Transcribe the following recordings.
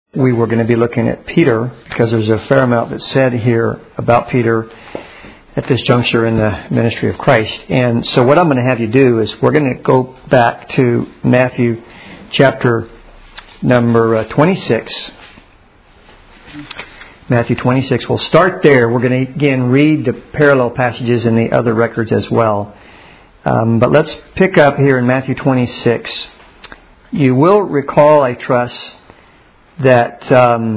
We were going to be looking at Peter because there's a fair amount that's said here about Peter at this juncture in the ministry of Christ. And so what I'm going to have you do is we're going to go back to Matthew chapter number 26. Matthew 26. We'll start there. We're going to again read the parallel passages in the other records as well. But let's pick up here in Matthew 26. You will recall, I trust, that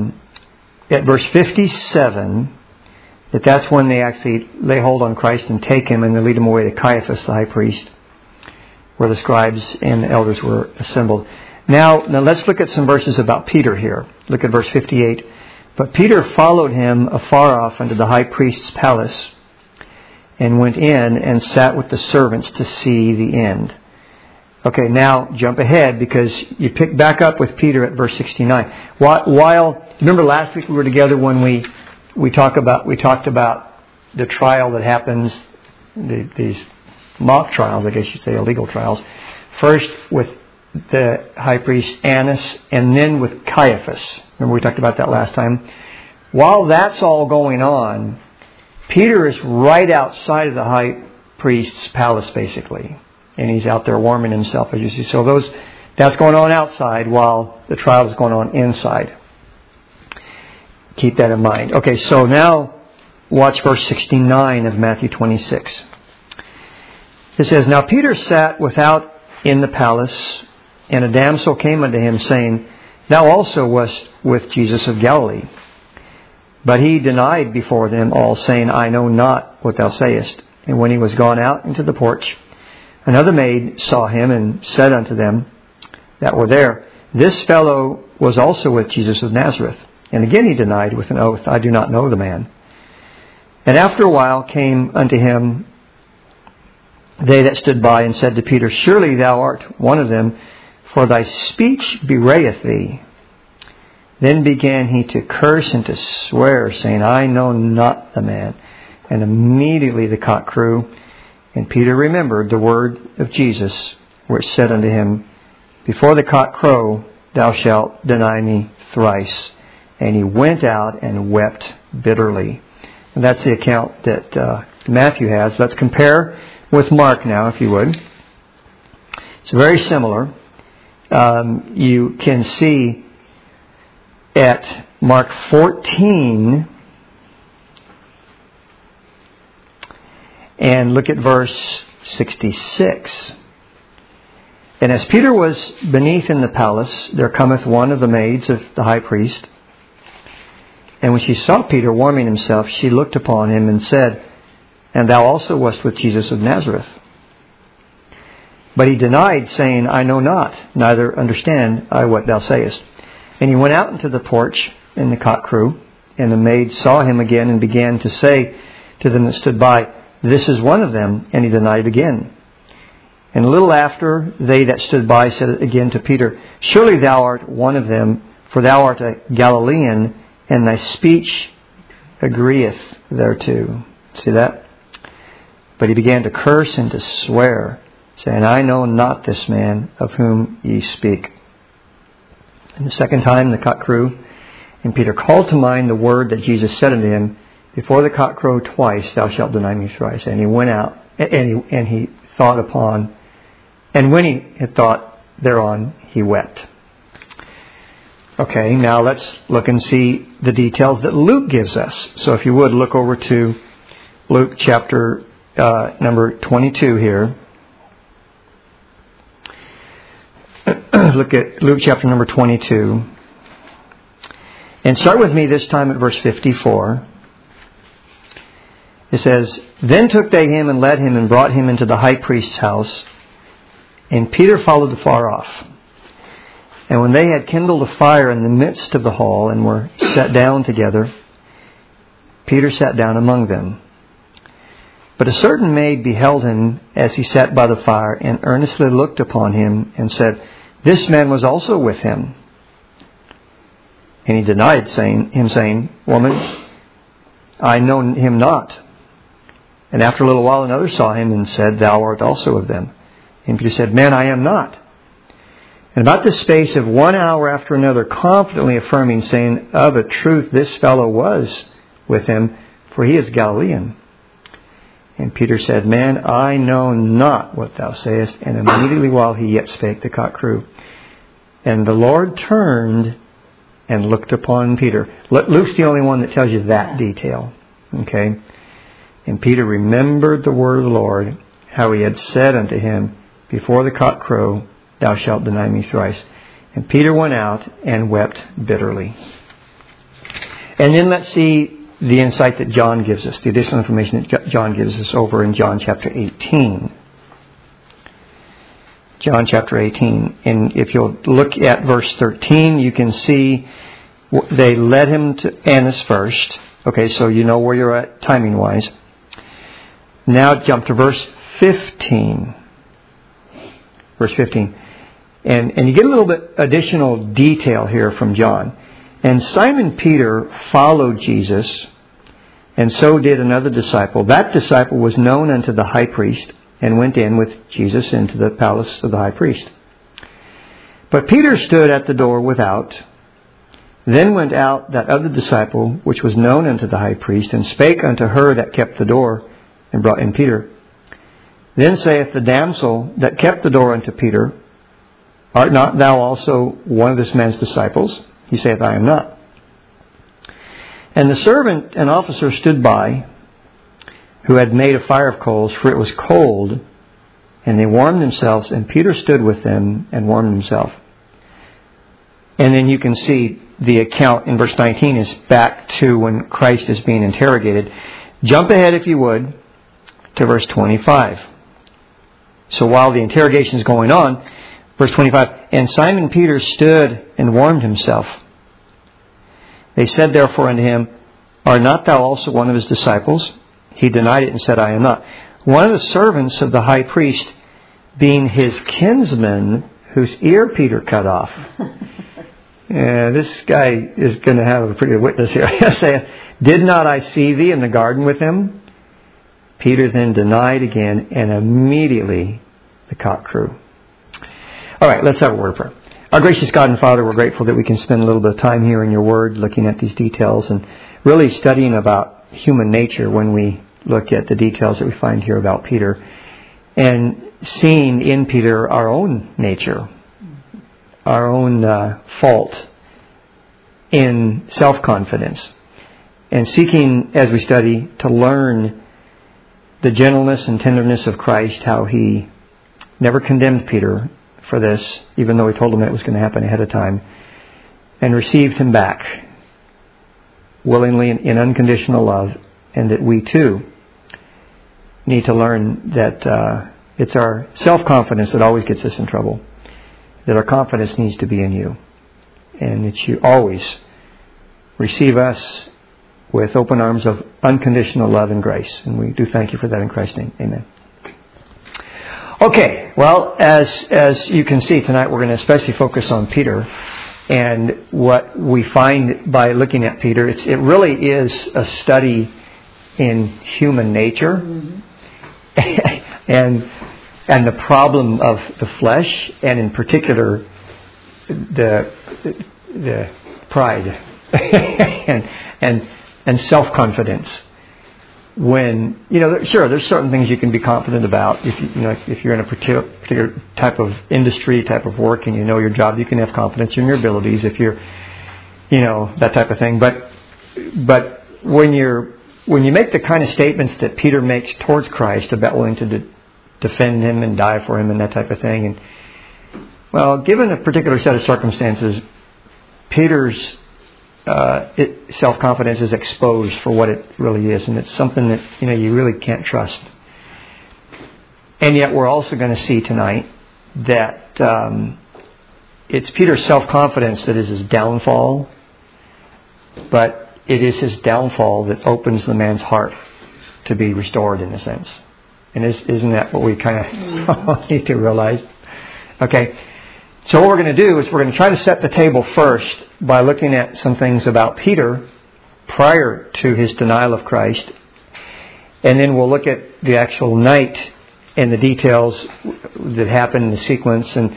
at verse 57, that's when they actually lay hold on Christ and take Him, and they lead Him away to Caiaphas, the high priest, where the scribes and the elders were assembled. Now let's look at some verses about Peter here. Look at verse 58. But Peter followed Him afar off unto the high priest's palace, and went in and sat with the servants to see the end. Okay, now jump ahead because you pick back up with Peter at verse 69. Remember last week we were together when we talked about the trial that happens, these mock trials, I guess you'd say, illegal trials. First with the high priest Annas, and then with Caiaphas. Remember we talked about that last time. While that's all going on, Peter is right outside of the high priest's palace, basically. And he's out there warming himself, as you see. So that's going on outside while the trial is going on inside. Keep that in mind. Okay, so now watch verse 69 of Matthew 26. It says, Now Peter sat without in the palace, and a damsel came unto him, saying, Thou also wast with Jesus of Galilee. But he denied before them all, saying, I know not what thou sayest. And when he was gone out into the porch, another maid saw him and said unto them that were there, This fellow was also with Jesus of Nazareth. And again he denied with an oath, I do not know the man. And after a while came unto him they that stood by, and said to Peter, Surely thou art one of them, for thy speech bewrayeth thee. Then began he to curse and to swear, saying, I know not the man. And immediately the cock crew. And Peter remembered the word of Jesus, where it said unto him, Before the cock crow, thou shalt deny me thrice. And he went out and wept bitterly. And that's the account that Matthew has. Let's compare with Mark now, if you would. It's very similar. You can see at Mark 14, and look at verse 66. And as Peter was beneath in the palace, there cometh one of the maids of the high priest. And when she saw Peter warming himself, she looked upon him and said, And thou also wast with Jesus of Nazareth. But he denied, saying, I know not, neither understand I what thou sayest. And he went out into the porch, and the cock crew. And the maid saw him again, and began to say to them that stood by, This is one of them. And he denied it again. And a little after, they that stood by said again to Peter, Surely thou art one of them, for thou art a Galilean, and thy speech agreeth thereto. See that? But he began to curse and to swear, saying, I know not this man of whom ye speak. And the second time the cock crew, and Peter called to mind the word that Jesus said unto him, Before the cock crow twice, thou shalt deny me thrice. And he went out, and he thought upon, and when he had thought thereon, he wept. Okay, now let's look and see the details that Luke gives us. So if you would, look over to Luke chapter number 22 here. Look at Luke chapter number 22. And start with me this time at verse 54. It says, Then took they him and led him and brought him into the high priest's house. And Peter followed afar off. And when they had kindled a fire in the midst of the hall and were sat down together, Peter sat down among them. But a certain maid beheld him as he sat by the fire, and earnestly looked upon him, and said, This man was also with him. And he denied saying, Woman, I know him not. And after a little while another saw him and said, Thou art also of them. And Peter said, Man, I am not. And about the space of 1 hour after another, confidently affirming, saying, of a truth this fellow was with him, for he is Galilean. And Peter said, Man, I know not what thou sayest. And immediately while he yet spake, the cock crew. And the Lord turned and looked upon Peter. Luke's the only one that tells you that detail. Okay? And Peter remembered the word of the Lord, how he had said unto him, Before the cock crow, thou shalt deny me thrice. And Peter went out and wept bitterly. And then let's see the insight that John gives us, the additional information that John gives us over in John chapter 18. John chapter 18. And if you'll look at verse 13, you can see they led him to Annas first. Okay, so you know where you're at timing-wise. Now jump to verse 15. Verse 15. And you get a little bit additional detail here from John. And Simon Peter followed Jesus, and so did another disciple. That disciple was known unto the high priest, and went in with Jesus into the palace of the high priest. But Peter stood at the door without. Then went out that other disciple, which was known unto the high priest, and spake unto her that kept the door, and brought in Peter. Then saith the damsel that kept the door unto Peter, Art not thou also one of this man's disciples? He saith, I am not. And the servant and officer stood by, who had made a fire of coals, for it was cold, and they warmed themselves, and Peter stood with them and warmed himself. And then you can see the account in verse 19 is back to when Christ is being interrogated. Jump ahead, if you would, to verse 25. So while the interrogation is going on, verse 25, And Simon Peter stood and warmed himself. They said therefore unto him, Art not thou also one of his disciples? He denied it and said, I am not. One of the servants of the high priest, being his kinsman, whose ear Peter cut off. This guy is going to have a pretty good witness here. Saying, Did not I see thee in the garden with him? Peter then denied again, and immediately the cock crew. All right, let's have a word of prayer. Our gracious God and Father, we're grateful that we can spend a little bit of time here in your word looking at these details and really studying about human nature when we look at the details that we find here about Peter and seeing in Peter our own nature, our own fault in self-confidence, and seeking, as we study, to learn the gentleness and tenderness of Christ, how he never condemned Peter for this, even though he told him it was going to happen ahead of time, and received him back willingly in unconditional love, and that we too need to learn that it's our self-confidence that always gets us in trouble, that our confidence needs to be in you, and that you always receive us with open arms of unconditional love and grace. And we do thank you for that in Christ's name. Amen. Okay, well, as you can see tonight, we're going to especially focus on Peter. And what we find by looking at Peter, it really is a study in human nature and the problem of the flesh, and in particular the pride and self-confidence. When, sure, there's certain things you can be confident about. If you're in a particular type of industry, type of work, and you know your job, you can have confidence in your abilities if you're, that type of thing. But when you make the kind of statements that Peter makes towards Christ about willing to defend him and die for him and that type of thing, and well, given a particular set of circumstances, Peter's self-confidence is exposed for what it really is, and it's something that you really can't trust. And yet we're also going to see tonight that it's Peter's self-confidence that is his downfall, but it is his downfall that opens the man's heart to be restored, in a sense. And isn't that what we kind of need to realize? Okay. So what we're going to do is we're going to try to set the table first by looking at some things about Peter prior to his denial of Christ. And then we'll look at the actual night and the details that happened in the sequence. And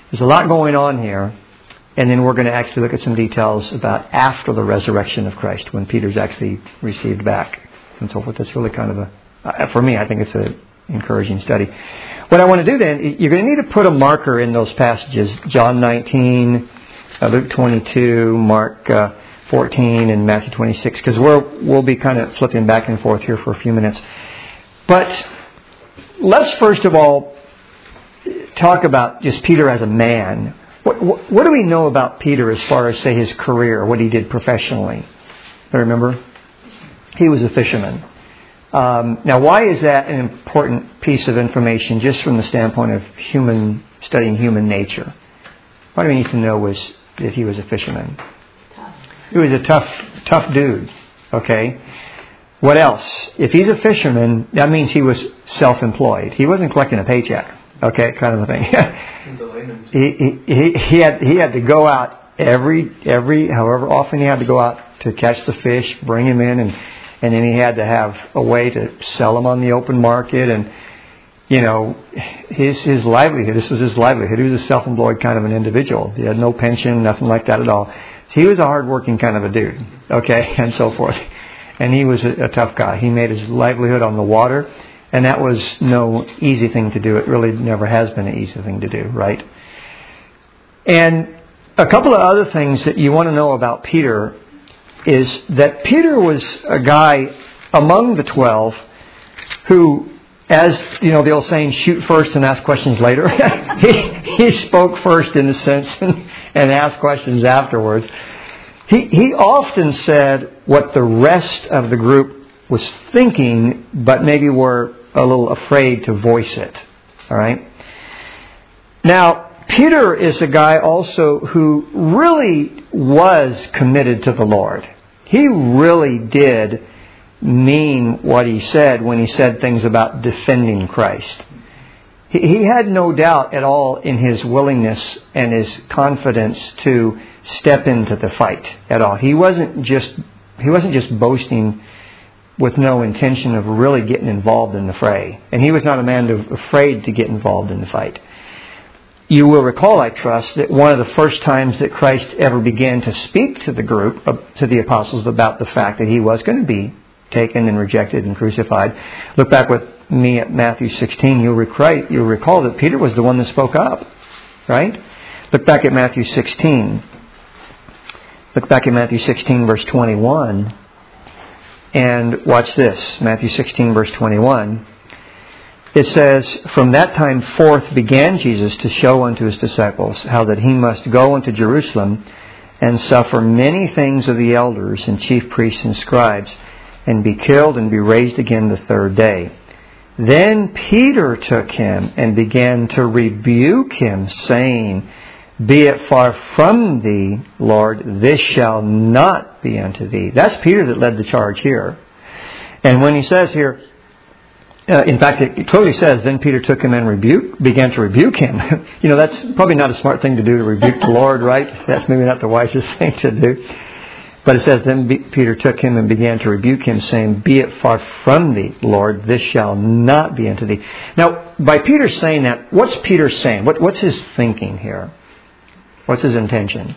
There's a lot going on here. And then we're going to actually look at some details about after the resurrection of Christ, when Peter's actually received back and so forth. That's really kind of for me, I think it's an encouraging study. What I want to do then, you're going to need to put a marker in those passages. John 19, Luke 22, Mark 14, and Matthew 26, because we'll be kind of flipping back and forth here for a few minutes. But let's first of all talk about just Peter as a man. What do we know about Peter as far as, say, his career, what he did professionally? Remember? He was a fisherman. Now, why is that an important piece of information just from the standpoint of studying human nature? What we need to know was that he was a fisherman. He was a tough dude. Okay? What else? If he's a fisherman, that means he was self-employed. He wasn't collecting a paycheck. Okay, kind of a thing. he had to go out every however often he had to go out to catch the fish, bring him in, and then he had to have a way to sell them on the open market, and his livelihood. This was his livelihood. He was a self-employed kind of an individual. He had no pension, nothing like that at all. So he was a hard-working kind of a dude. Okay, and so forth. And he was a tough guy. He made his livelihood on the water. And that was no easy thing to do. It really never has been an easy thing to do, right? And a couple of other things that you want to know about Peter is that Peter was a guy among the 12 who, as the old saying, shoot first and ask questions later. he spoke first in a sense and asked questions afterwards. He often said what the rest of the group was thinking, but maybe were a little afraid to voice it. All right? Now, Peter is a guy also who really was committed to the Lord. He really did mean what he said when he said things about defending Christ. He had no doubt at all in his willingness and his confidence to step into the fight at all. He wasn't just boasting with no intention of really getting involved in the fray. And he was not a man afraid to get involved in the fight. You will recall, I trust, that one of the first times that Christ ever began to speak to the group, to the apostles, about the fact that he was going to be taken and rejected and crucified. Look back with me at Matthew 16. You'll recall that Peter was the one that spoke up. Right? Look back at Matthew 16. Look back at Matthew 16, verse 21. And watch this, Matthew 16, verse 21. It says, "From that time forth began Jesus to show unto his disciples how that he must go unto Jerusalem and suffer many things of the elders and chief priests and scribes, and be killed and be raised again the third day. Then Peter took him and began to rebuke him, saying, Be it far from thee, Lord, this shall not be unto thee." That's Peter that led the charge here. And when he says here, in fact, it clearly says, then Peter took him and began to rebuke him. That's probably not a smart thing to do, to rebuke the Lord, right? That's maybe not the wisest thing to do. But it says, then Peter took him and began to rebuke him, saying, Be it far from thee, Lord, this shall not be unto thee. Now, by Peter saying that, what's Peter saying? What's his thinking here? What's his intention?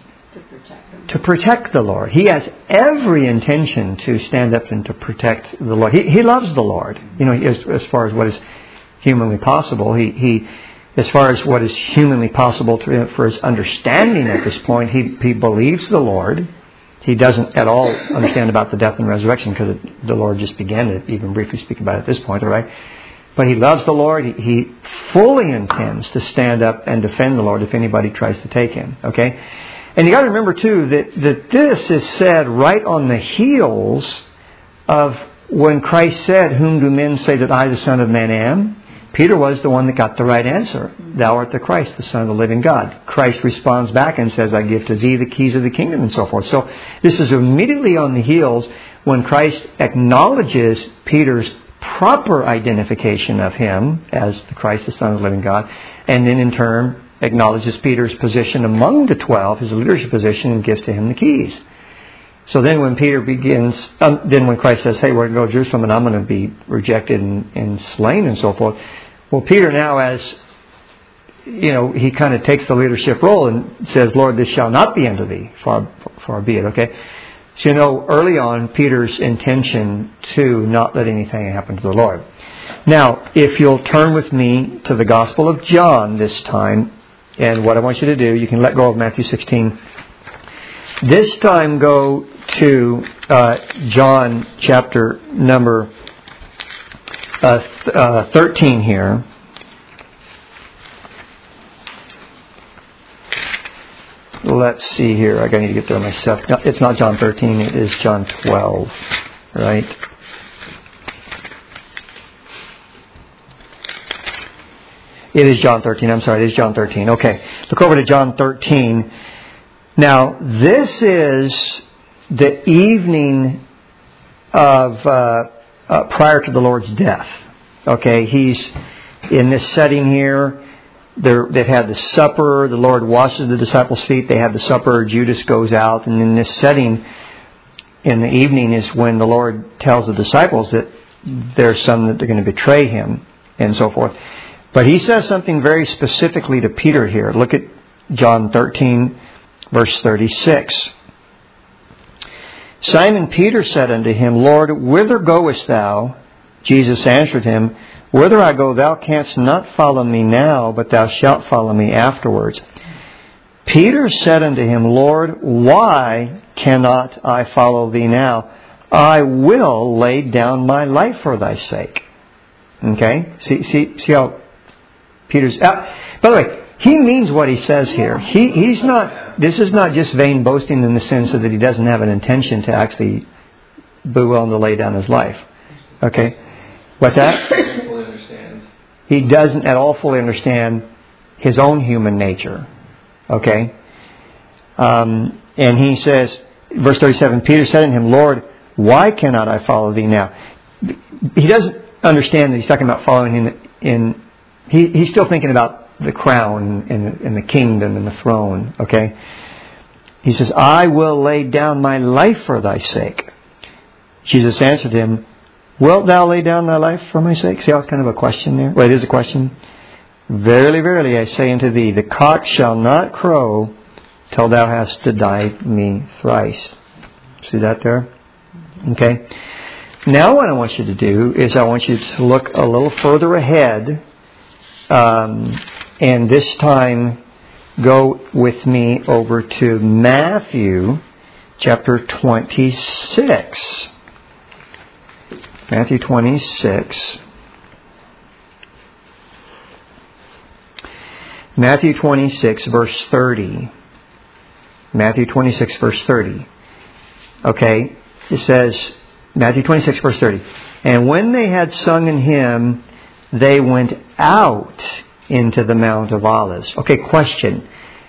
To protect the Lord. He has every intention to stand up and to protect the Lord. He loves the Lord. As far as what is humanly possible, he as far as what is humanly possible for his understanding at this point, he believes the Lord. He doesn't at all understand about the death and resurrection because the Lord just began to even briefly speak about it at this point, all right? But he loves the Lord. He fully intends to stand up and defend the Lord if anybody tries to take him. Okay? And you got to remember too that this is said right on the heels of when Christ said, "Whom do men say that I, the Son of Man, am?" Peter was the one that got the right answer. "Thou art the Christ, the Son of the living God." Christ responds back and says, "I give to thee the keys of the kingdom," and so forth. So this is immediately on the heels when Christ acknowledges Peter's proper identification of him as the Christ, the Son of the living God, and then in turn acknowledges Peter's position among the 12, his leadership position, and gives to him the keys. So then when Peter begins, when Christ says, "Hey, we're going to go to Jerusalem and I'm going to be rejected and slain," and so forth. Well, Peter now, as he kind of takes the leadership role and says, Lord, this shall not be unto thee, far be it, okay? So early on, Peter's intention to not let anything happen to the Lord. Now, if you'll turn with me to the Gospel of John this time, and what I want you to do, you can let go of Matthew 16. This time go to John chapter number 13 here. Let's see here. I need to get there myself. No, it's not John 13. It is John 12. Right? It is John 13. I'm sorry. It is John 13. Okay. Look over to John 13. Now, this is the evening of prior to the Lord's death. Okay. He's in this setting here. They've had the supper. The Lord washes the disciples' feet. They have the supper. Judas goes out. And in this setting, in the evening, is when the Lord tells the disciples that there's some that they're going to betray Him and so forth. But He says something very specifically to Peter here. Look at John 13, verse 36. Simon Peter said unto Him, Lord, whither goest Thou? Jesus answered him, Whither I go, Thou canst not follow me now, but Thou shalt follow me afterwards. Peter said unto Him, Lord, why cannot I follow Thee now? I will lay down my life for Thy sake. Okay? See how Peter's... by the way, he means what he says here. He's not... This is not just vain boasting in the sense that he doesn't have an intention to actually be willing to lay down his life. Okay? What's that? He doesn't at all fully understand his own human nature. Okay? And he says, verse 37, Peter said unto Him, Lord, why cannot I follow Thee now? He doesn't understand that he's talking about following Him he's still thinking about the crown and the kingdom and the throne. Okay? He says, I will lay down my life for Thy sake. Jesus answered him, Wilt thou lay down thy life for my sake? See how it's kind of a question there? Well, it is a question. Verily, verily, I say unto thee, the cock shall not crow till thou hast denied me thrice. See that there? Okay. Now what I want you to do is I want you to look a little further ahead. And this time go with me over to Matthew chapter 26. Matthew 26. Matthew 26, verse 30. Matthew 26, verse 30. Okay, it says, Matthew 26, verse 30. And when they had sung an hymn, they went out into the Mount of Olives. Okay, question.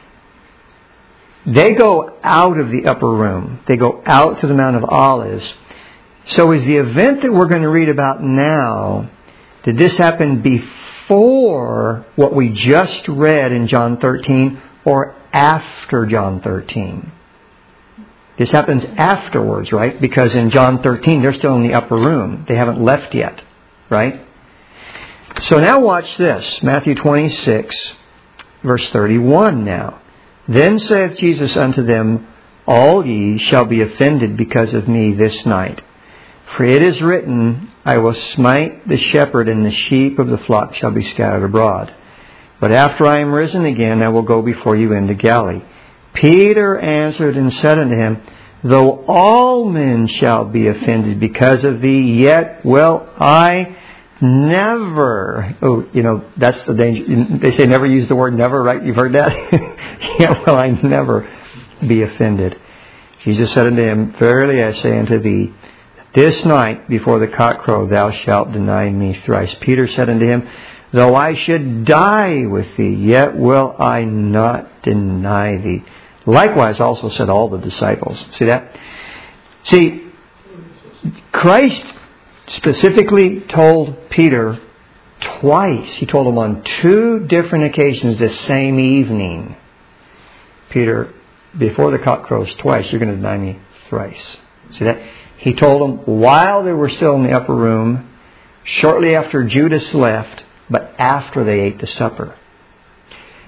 They go out of the upper room. They go out to the Mount of Olives. So is the event that we're going to read about now, did this happen before what we just read in John 13 or after John 13? This happens afterwards, right? Because in John 13, they're still in the upper room. They haven't left yet, right? So now watch this. Matthew 26, verse 31 now. Then saith Jesus unto them, All ye shall be offended because of me this night. For it is written, I will smite the shepherd, and the sheep of the flock shall be scattered abroad. But after I am risen again, I will go before you into Galilee. Peter answered and said unto him, Though all men shall be offended because of thee, yet will I never... Oh, that's the danger. They say never use the word never, right? You've heard that? Yet will I never be offended. Jesus said unto him, Verily I say unto thee, this night before the cock crow thou shalt deny me thrice. Peter said unto him, Though I should die with thee, yet will I not deny thee. Likewise also said all the disciples. See that? See, Christ specifically told Peter twice. He told him on two different occasions the same evening. Peter, before the cock crows twice, you're going to deny me thrice. See that? He told them while they were still in the upper room, shortly after Judas left, but after they ate the supper.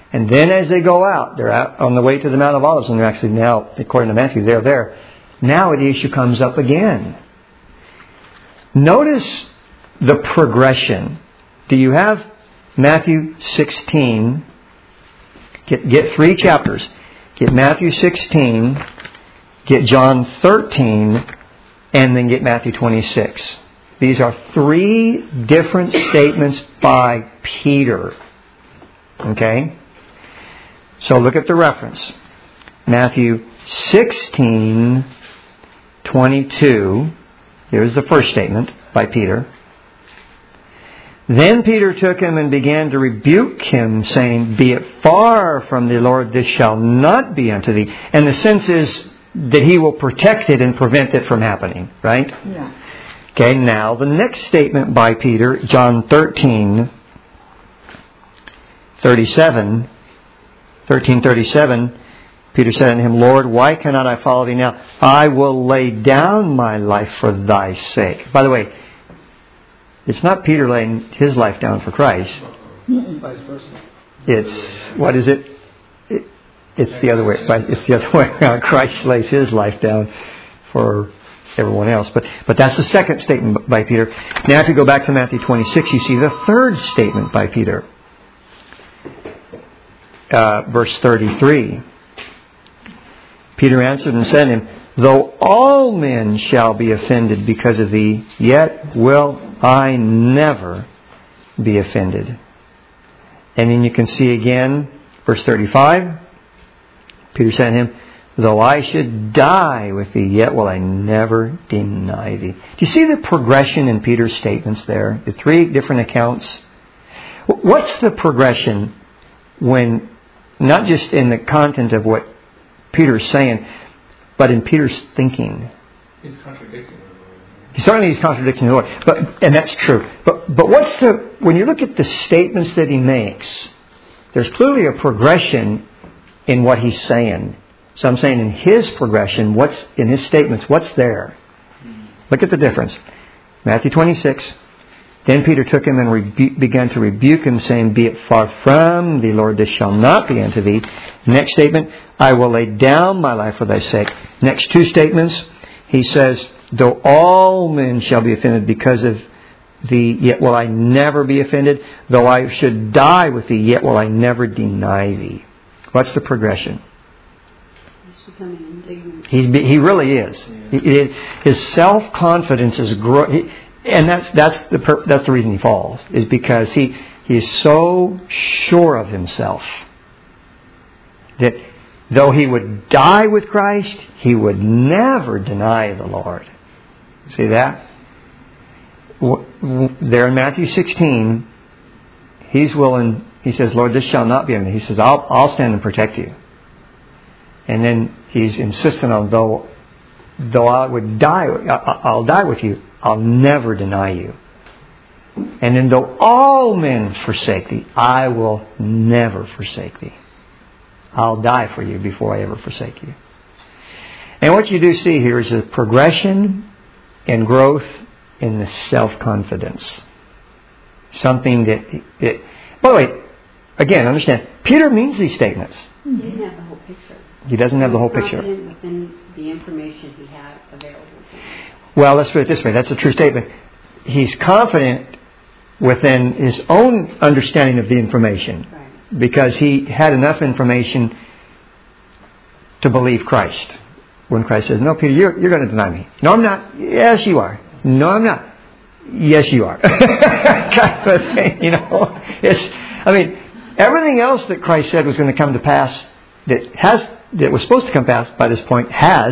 And then as they go out, they're out on the way to the Mount of Olives, and they're actually now, according to Matthew, they're there. Now the issue comes up again. Notice the progression. Do you have Matthew 16? Get 3 chapters. Get Matthew 16, get John 13, and then get Matthew 26. These are 3 different statements by Peter. Okay? So look at the reference. Matthew 16, 22. Here's the first statement by Peter. Then Peter took him and began to rebuke him, saying, Be it far from thee, Lord, this shall not be unto thee. And the sense is that he will protect it and prevent it from happening, right? Yeah. Okay, now the next statement by Peter, John 13, 37, Peter said unto him, Lord, why cannot I follow thee now? I will lay down my life for thy sake. By the way, it's not Peter laying his life down for Christ. Vice versa. It's, what is it? It's the other way. It's the other way around. Christ lays his life down for everyone else. But that's the second statement by Peter. Now if you go back to Matthew 26, you see the third statement by Peter. Verse 33. Peter answered and said to him, Though all men shall be offended because of thee, yet will I never be offended. And then you can see again, verse 35, Peter said to him, Though I should die with thee, yet will I never deny thee. Do you see the progression in Peter's statements there? The 3 different accounts. What's the progression when, not just in the content of what Peter's saying, but in Peter's thinking? He's contradicting the Lord. Certainly he's contradicting the Lord. And that's true. But when you look at the statements that he makes, there's clearly a progression in what he's saying. So I'm saying in his progression, in his statements, what's there? Look at the difference. Matthew 26. Then Peter took him and began to rebuke him, saying, Be it far from thee, Lord, this shall not be unto thee. Next statement, I will lay down my life for thy sake. Next 2 statements, he says, Though all men shall be offended because of thee, yet will I never be offended. Though I should die with thee, yet will I never deny thee. What's the progression? He's becoming indignant. He really is. His self-confidence is growing. And that's the reason he falls, is because he is so sure of himself that though he would die with Christ, he would never deny the Lord. See that? There in Matthew 16, he's willing. He says, Lord, this shall not be unto me. He says, I'll stand and protect you. And then he's insistent on, though I would die, I'll die with you. I'll never deny you. And then though all men forsake thee, I will never forsake thee. I'll die for you before I ever forsake you. And what you do see here is a progression and growth in the self-confidence. Something that by the way, again, understand, Peter means these statements. He didn't have the whole picture. He doesn't have the whole picture. Confident within the information he had available to him. Well, let's put it this way. That's a true statement. He's confident within his own understanding of the information. Right. Because he had enough information to believe Christ. When Christ says, No, Peter, you're going to deny me. No, I'm not. Yes, you are. No, I'm not. Yes, you are. Kind of thing, everything else that Christ said was going to come to pass that was supposed to come to pass by this point has.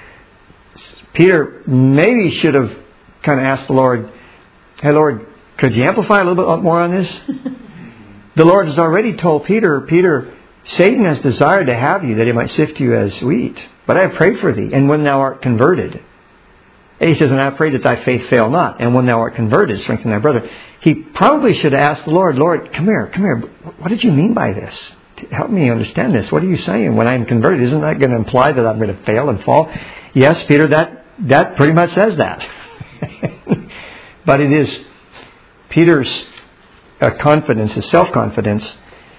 Peter maybe should have kind of asked the Lord, Hey, Lord, could you amplify a little bit more on this? The Lord has already told Peter, Satan has desired to have you that he might sift you as wheat. But I have prayed for thee, and when thou art converted. And he says, and I have prayed that thy faith fail not. And when thou art converted, strengthen thy brother. He probably should have asked the Lord, come here. What did you mean by this? Help me understand this. What are you saying? When I am converted, isn't that going to imply that I'm going to fail and fall? Yes, Peter, that pretty much says that. But it is Peter's confidence, his self-confidence,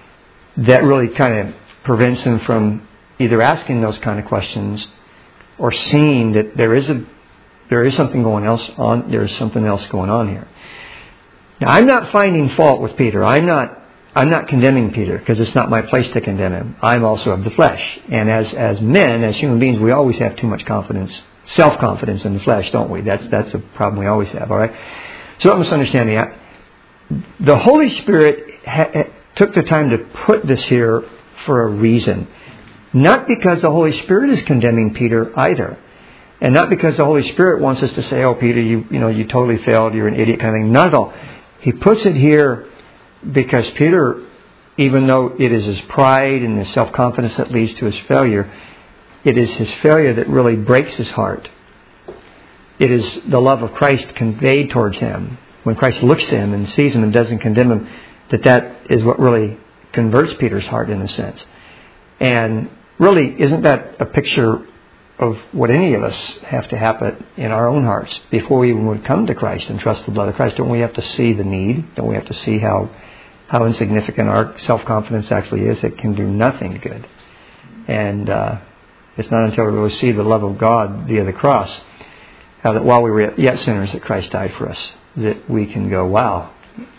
that really kind of prevents him from either asking those kind of questions or seeing that there is something something else going on here. Now, I'm not finding fault with Peter. I'm not condemning Peter, because it's not my place to condemn him. I'm also of the flesh. And as men, as human beings, we always have too much confidence, self-confidence in the flesh, don't we? That's a problem we always have, all right? So don't misunderstand me. The Holy Spirit took the time to put this here for a reason. Not because the Holy Spirit is condemning Peter either. And not because the Holy Spirit wants us to say, oh, Peter, you totally failed, you're an idiot kind of thing. Not at all. He puts it here because Peter, even though it is his pride and his self-confidence that leads to his failure, it is his failure that really breaks his heart. It is the love of Christ conveyed towards him. When Christ looks at him and sees him and doesn't condemn him, that is what really converts Peter's heart in a sense. And really, isn't that a picture of what any of us have to happen in our own hearts before we even would come to Christ and trust the blood of Christ? Don't we have to see the need? Don't we have to see how insignificant our self-confidence actually is? It can do nothing good. And it's not until we really see the love of God via the cross, how that while we were yet sinners that Christ died for us, that we can go, wow,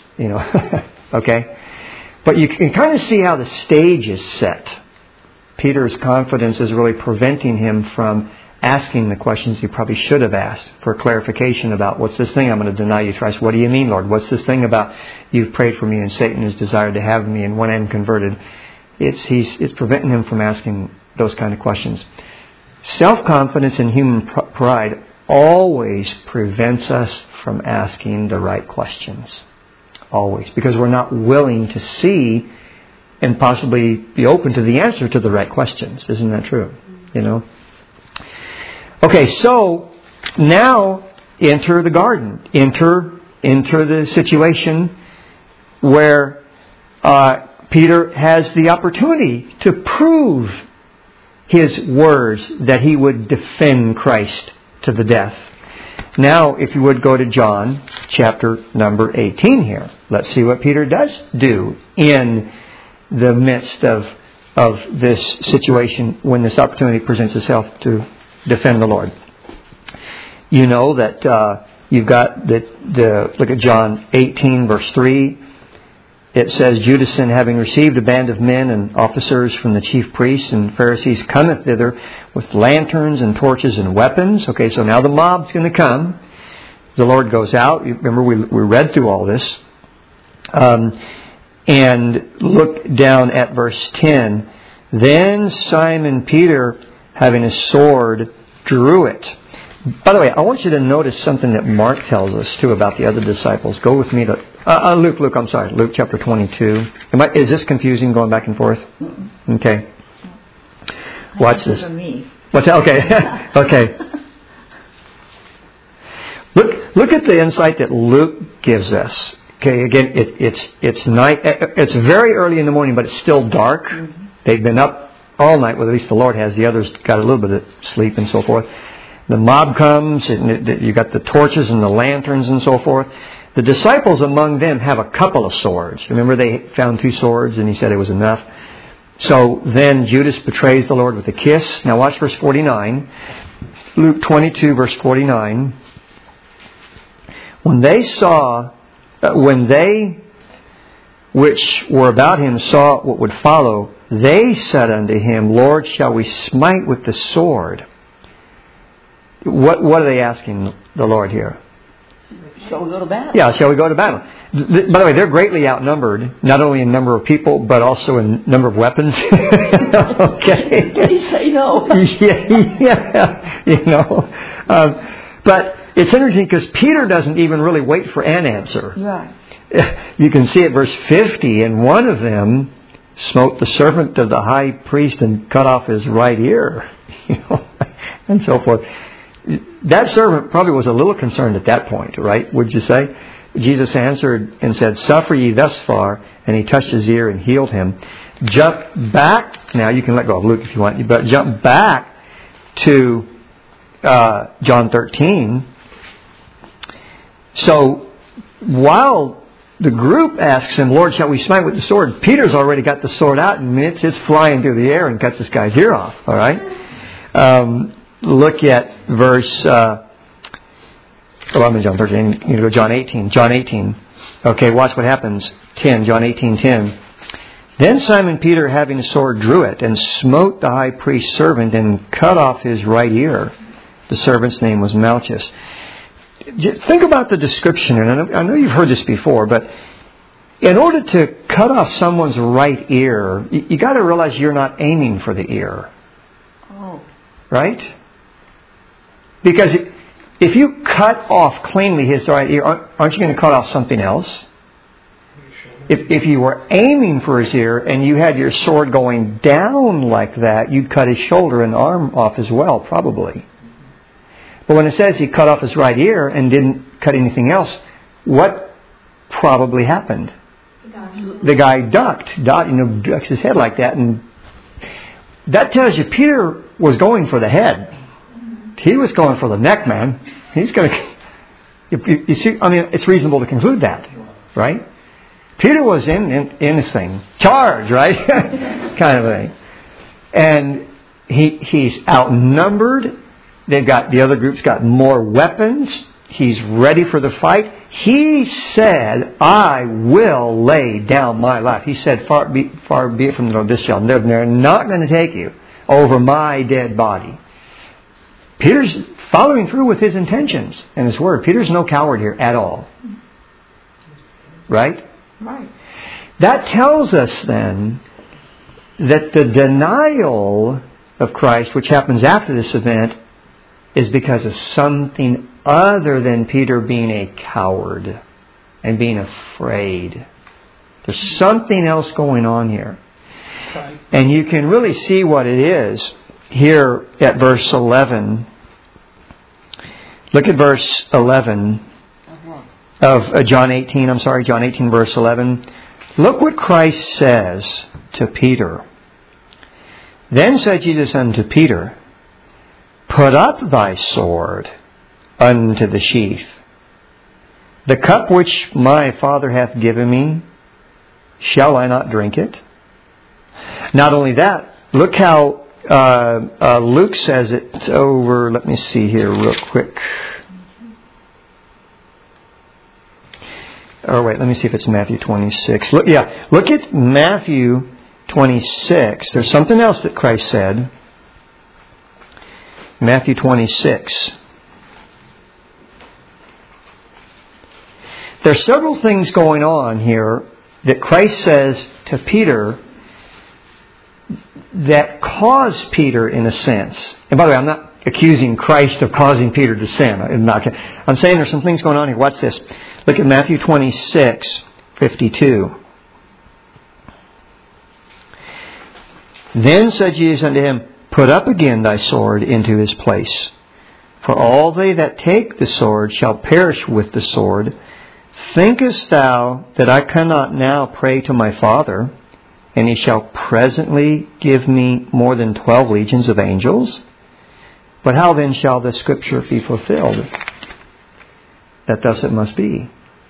okay? But you can kind of see how the stage is set. Peter's confidence is really preventing him from asking the questions he probably should have asked for clarification about, what's this thing I'm going to deny you thrice? What do you mean, Lord? What's this thing about you've prayed for me and Satan has desired to have me and when I'm converted? It's preventing him from asking those kind of questions. Self-confidence and human pride always prevents us from asking the right questions. Always. Because we're not willing to see and possibly be open to the answer to the right questions. Isn't that true? Okay, so now enter the garden. Enter the situation where Peter has the opportunity to prove his words that he would defend Christ to the death. Now, if you would go to John chapter number 18 here. Let's see what Peter does do in the midst of this situation when this opportunity presents itself to defend the Lord. You know that you've got look at John 18 verse 3. It says, Judas, having received a band of men and officers from the chief priests and Pharisees, cometh thither with lanterns and torches and weapons. Okay, so now the mob's going to come. The Lord goes out. Remember, we read through all this. And look down at verse 10. Then Simon Peter, having a sword, drew it. By the way, I want you to notice something that Mark tells us too about the other disciples. Go with me to Luke chapter 22. Is this confusing going back and forth? Okay. Watch this. Okay. Okay. Look at the insight that Luke gives us. Okay, again, it's night. It's very early in the morning, but it's still dark. Mm-hmm. They've been up all night. Well, at least the Lord has. The others got a little bit of sleep and so forth. The mob comes. You got the torches and the lanterns and so forth. The disciples among them have a couple of swords. Remember, they found 2 swords, and he said it was enough. So then Judas betrays the Lord with a kiss. Now watch verse 49. Luke 22, verse 49. When they which were about him saw what would follow, they said unto him, Lord, shall we smite with the sword? What are they asking the Lord here? Shall we go to battle? Yeah, shall we go to battle? By the way, they're greatly outnumbered, not only in number of people, but also in number of weapons. Okay. Did he say no? Yeah. But it's interesting because Peter doesn't even really wait for an answer. Right. You can see it, verse 50, and one of them smote the servant of the high priest and cut off his right ear, and so forth. That servant probably was a little concerned at that point, right? Would you say? Jesus answered and said, Suffer ye thus far, and he touched his ear and healed him. Jump back. Now you can let go of Luke if you want, but jump back to John 13. So while the group asks him, Lord, shall we smite with the sword? Peter's already got the sword out, and it's flying through the air and cuts this guy's ear off. All right? Look at verse... I'm in John 13. You go John 18. John 18. Okay, watch what happens. 10. John 18:10. Then Simon Peter, having a sword, drew it and smote the high priest's servant and cut off his right ear. The servant's name was Malchus. Think about the description, and I know you've heard this before, but in order to cut off someone's right ear, you got to realize you're not aiming for the ear. Oh. Right? Because if you cut off cleanly his right ear, aren't you going to cut off something else? If you were aiming for his ear and you had your sword going down like that, you'd cut his shoulder and arm off as well, probably. But when it says he cut off his right ear and didn't cut anything else, what probably happened? The guy ducked his head like that, and that tells you Peter was going for the head. He was going for the neck, man. He's going to... You see, I mean, it's reasonable to conclude that, right? Peter was in this thing. Charge, right? Kind of thing. And he's outnumbered. The other group's got more weapons. He's ready for the fight. He said, I will lay down my life. He said, far be it from this shall. They're not going to take you over my dead body. Peter's following through with his intentions and his word. Peter's no coward here at all. Right? Right. That tells us then that the denial of Christ, which happens after this event, is because of something other than Peter being a coward and being afraid. There's something else going on here. Right. And you can really see what it is here at verse 11. Look at verse 11 of John 18. John 18 verse 11. Look what Christ says to Peter. Then said Jesus unto Peter, Put up thy sword unto the sheath. The cup which my Father hath given me, shall I not drink it? Not only that, look how Luke says it over, let me see here real quick. Let me see if it's Matthew 26. Look at Matthew 26. There's something else that Christ said. Matthew 26. There's several things going on here that Christ says to Peter that cause Peter in a sense. And by the way, I'm not accusing Christ of causing Peter to sin. I'm saying there's some things going on here. Watch this. Look at Matthew 26:52. Then said Jesus unto him, Put up again thy sword into his place. For all they that take the sword shall perish with the sword. Thinkest thou that I cannot now pray to my Father, and he shall presently give me more than 12 legions of angels? But how then shall the scripture be fulfilled, that thus it must be?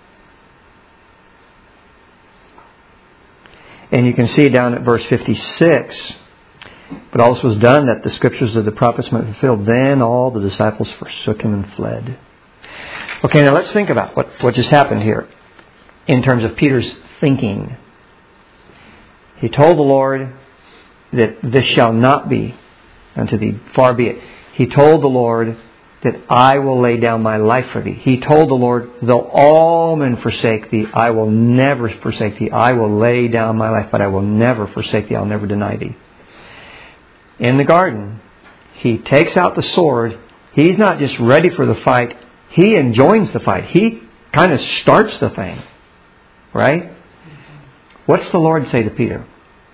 And you can see down at verse 56, But all this was done that the scriptures of the prophets might be fulfilled. Then all the disciples forsook him and fled. Okay, now let's think about what just happened here in terms of Peter's thinking. He told the Lord that this shall not be unto thee, far be it. He told the Lord that I will lay down my life for thee. He told the Lord, though all men forsake thee, I will never forsake thee. I will lay down my life, but I will never forsake thee. I'll never deny thee. In the garden, he takes out the sword. He's not just ready for the fight. He enjoins the fight. He kind of starts the thing. Right? What's the Lord say to Peter?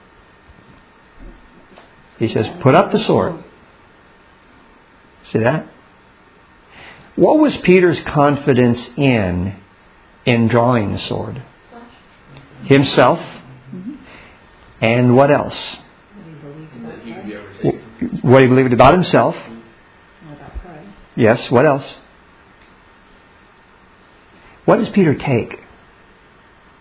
He says, put up the sword. See that? What was Peter's confidence in drawing the sword? Himself. And what else? What he believed about himself. Yes, what else? What does Peter take?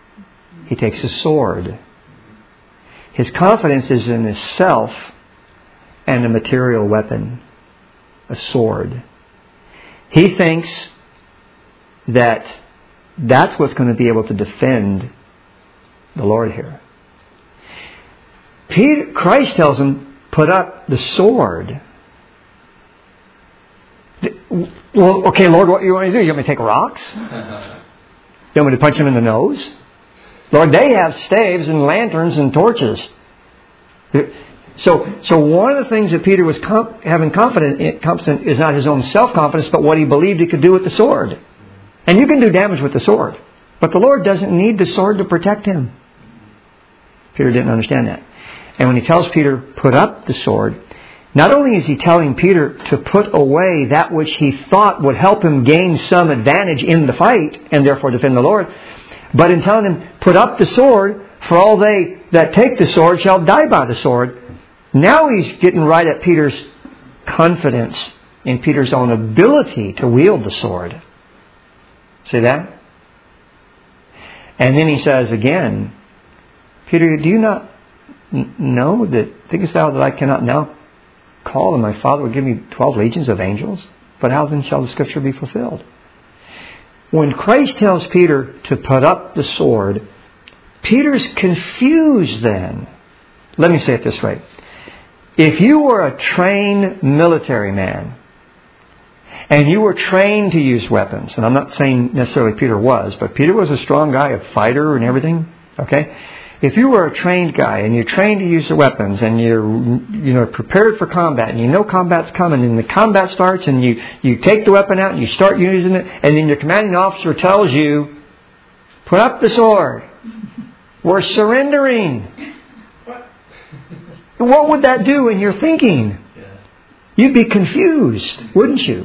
He takes a sword. His confidence is in himself and a material weapon, a sword. He thinks that that's what's going to be able to defend the Lord here. Christ tells him, put up the sword. Well, okay, Lord, what do you want me to do? You want me to take rocks? You want me to punch him in the nose? Lord, they have staves and lanterns and torches. So one of the things that Peter was having confidence is not his own self-confidence, but what he believed he could do with the sword. And you can do damage with the sword. But the Lord doesn't need the sword to protect him. Peter didn't understand that. And when he tells Peter, put up the sword, not only is he telling Peter to put away that which he thought would help him gain some advantage in the fight and therefore defend the Lord, but in telling him, put up the sword, for all they that take the sword shall die by the sword. Now he's getting right at Peter's confidence in Peter's own ability to wield the sword. See that? And then he says again, Peter, do you not know that, thinkest thou that I cannot now call, and my Father will give me 12 legions of angels? But how then shall the Scripture be fulfilled? When Christ tells Peter to put up the sword, Peter's confused then. Let me say it this way. If you were a trained military man, and you were trained to use weapons, and I'm not saying necessarily Peter was, but Peter was a strong guy, a fighter and everything, okay? If you were a trained guy and you're trained to use the weapons and you're prepared for combat and you know combat's coming and the combat starts and you take the weapon out and you start using it and then your commanding officer tells you, put up the sword. We're surrendering. What would that do in your thinking? You'd be confused, wouldn't you?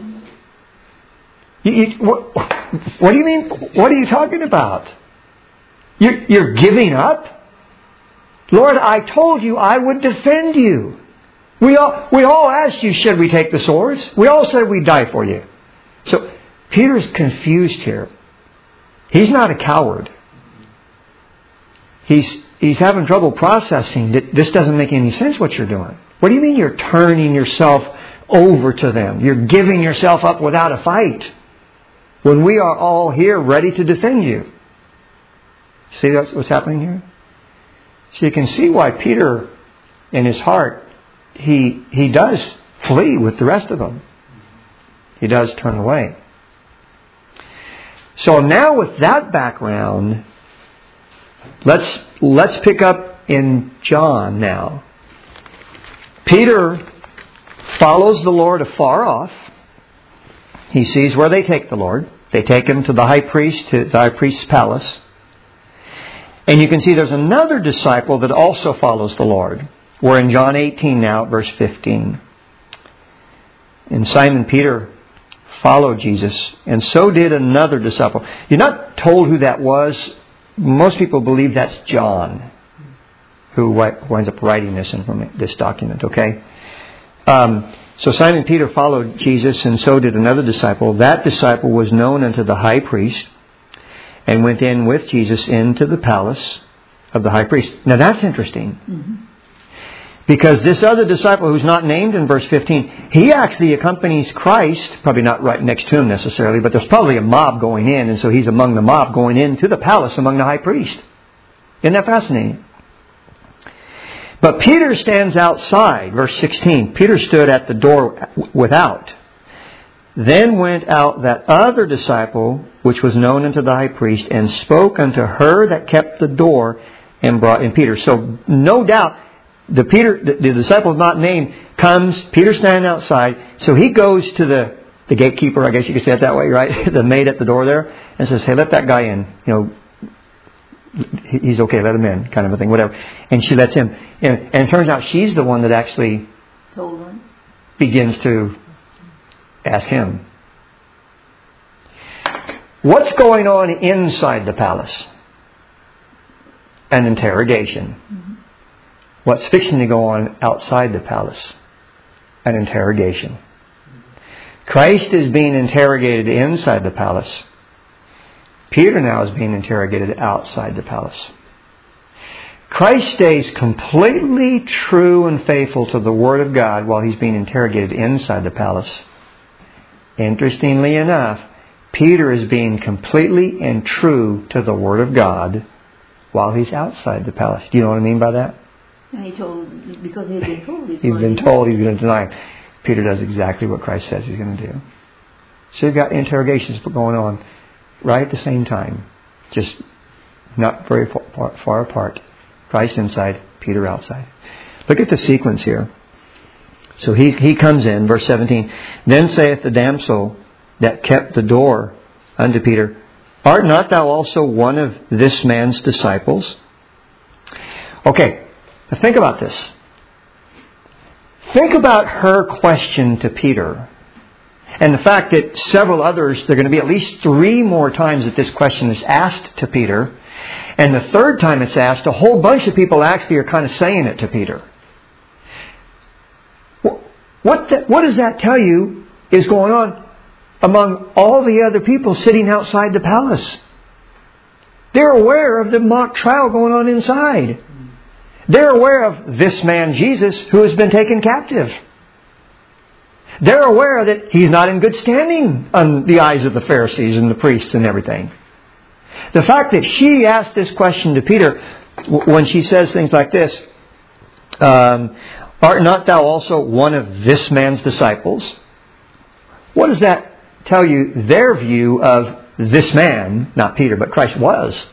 What do you mean? What are you talking about? You're giving up? Lord, I told you I would defend you. We all asked you, should we take the swords? We all said we'd die for you. So Peter's confused here. He's not a coward. He's having trouble processing that this doesn't make any sense what you're doing. What do you mean you're turning yourself over to them? You're giving yourself up without a fight when we are all here ready to defend you. See what's happening here? So you can see why Peter, in his heart, he does flee with the rest of them. He does turn away. So now with that background, let's pick up in John now. Peter follows the Lord afar off. He sees where they take the Lord. They take him to the high priest, to the high priest's palace. And you can see there's another disciple that also follows the Lord. We're in John 18 now, verse 15. And Simon Peter followed Jesus, and so did another disciple. You're not told who that was. Most people believe that's John, who winds up writing this document, okay? So Simon Peter followed Jesus, and so did another disciple. That disciple was known unto the high priest, and went in with Jesus into the palace of the high priest. Now that's interesting. Mm-hmm. Because this other disciple who's not named in verse 15, he actually accompanies Christ, probably not right next to him necessarily, but there's probably a mob going in, and so he's among the mob going into the palace among the high priest. Isn't that fascinating? But Peter stands outside, verse 16. Peter stood at the door without. Then went out that other disciple, which was known unto the high priest, and spoke unto her that kept the door, and brought in Peter. So no doubt, the disciple not named comes, Peter standing outside, so he goes to the gatekeeper, I guess you could say it that way, right? The maid at the door there, and says, hey, let that guy in. He's okay, let him in, kind of a thing, whatever. And she lets him. And it turns out she's the one that actually begins to ask him. What's going on inside the palace? An interrogation. Mm-hmm. What's fixing to go on outside the palace? An interrogation. Christ is being interrogated inside the palace. Peter now is being interrogated outside the palace. Christ stays completely true and faithful to the Word of God while He's being interrogated inside the palace. Interestingly enough, Peter is being completely and true to the Word of God while he's outside the palace. Do you know what I mean by that? And he told, because he had been told He's been told he's going to deny him. Peter does exactly what Christ says he's going to do. So you've got interrogations going on right at the same time. Just not very far apart. Christ inside, Peter outside. Look at the sequence here. So he comes in, verse 17. Then saith the damsel that kept the door unto Peter, Art not thou also one of this man's disciples? Okay, now think about this. Think about her question to Peter. And the fact that several others, there are going to be at least 3 more times that this question is asked to Peter. And the third time it's asked, a whole bunch of people actually are kind of saying it to Peter. What does that tell you is going on among all the other people sitting outside the palace? They're aware of the mock trial going on inside. They're aware of this man Jesus who has been taken captive. They're aware that he's not in good standing on the eyes of the Pharisees and the priests and everything. The fact that she asked this question to Peter when she says things like this, Art not thou also one of this man's disciples? What does that tell you their view of this man, not Peter, but Christ was?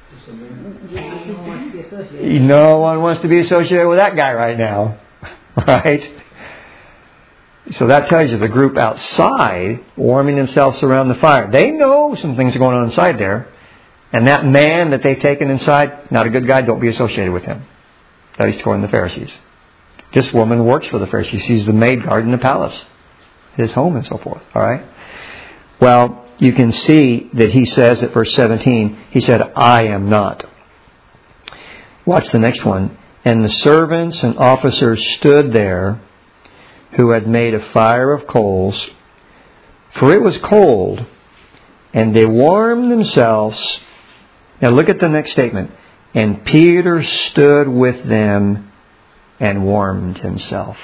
No one wants to be associated with that guy right now. Right? So that tells you the group outside warming themselves around the fire. They know some things are going on inside there. And that man that they've taken inside, not a good guy, don't be associated with him. That he's according to the Pharisees. This woman works for the Pharisees. She's the maid guard in the palace. His home and so forth. Alright? Well, you can see that he says at verse 17, he said, I am not. Watch the next one. And the servants and officers stood there who had made a fire of coals, for it was cold, and they warmed themselves. Now look at the next statement. And Peter stood with them and warmed himself.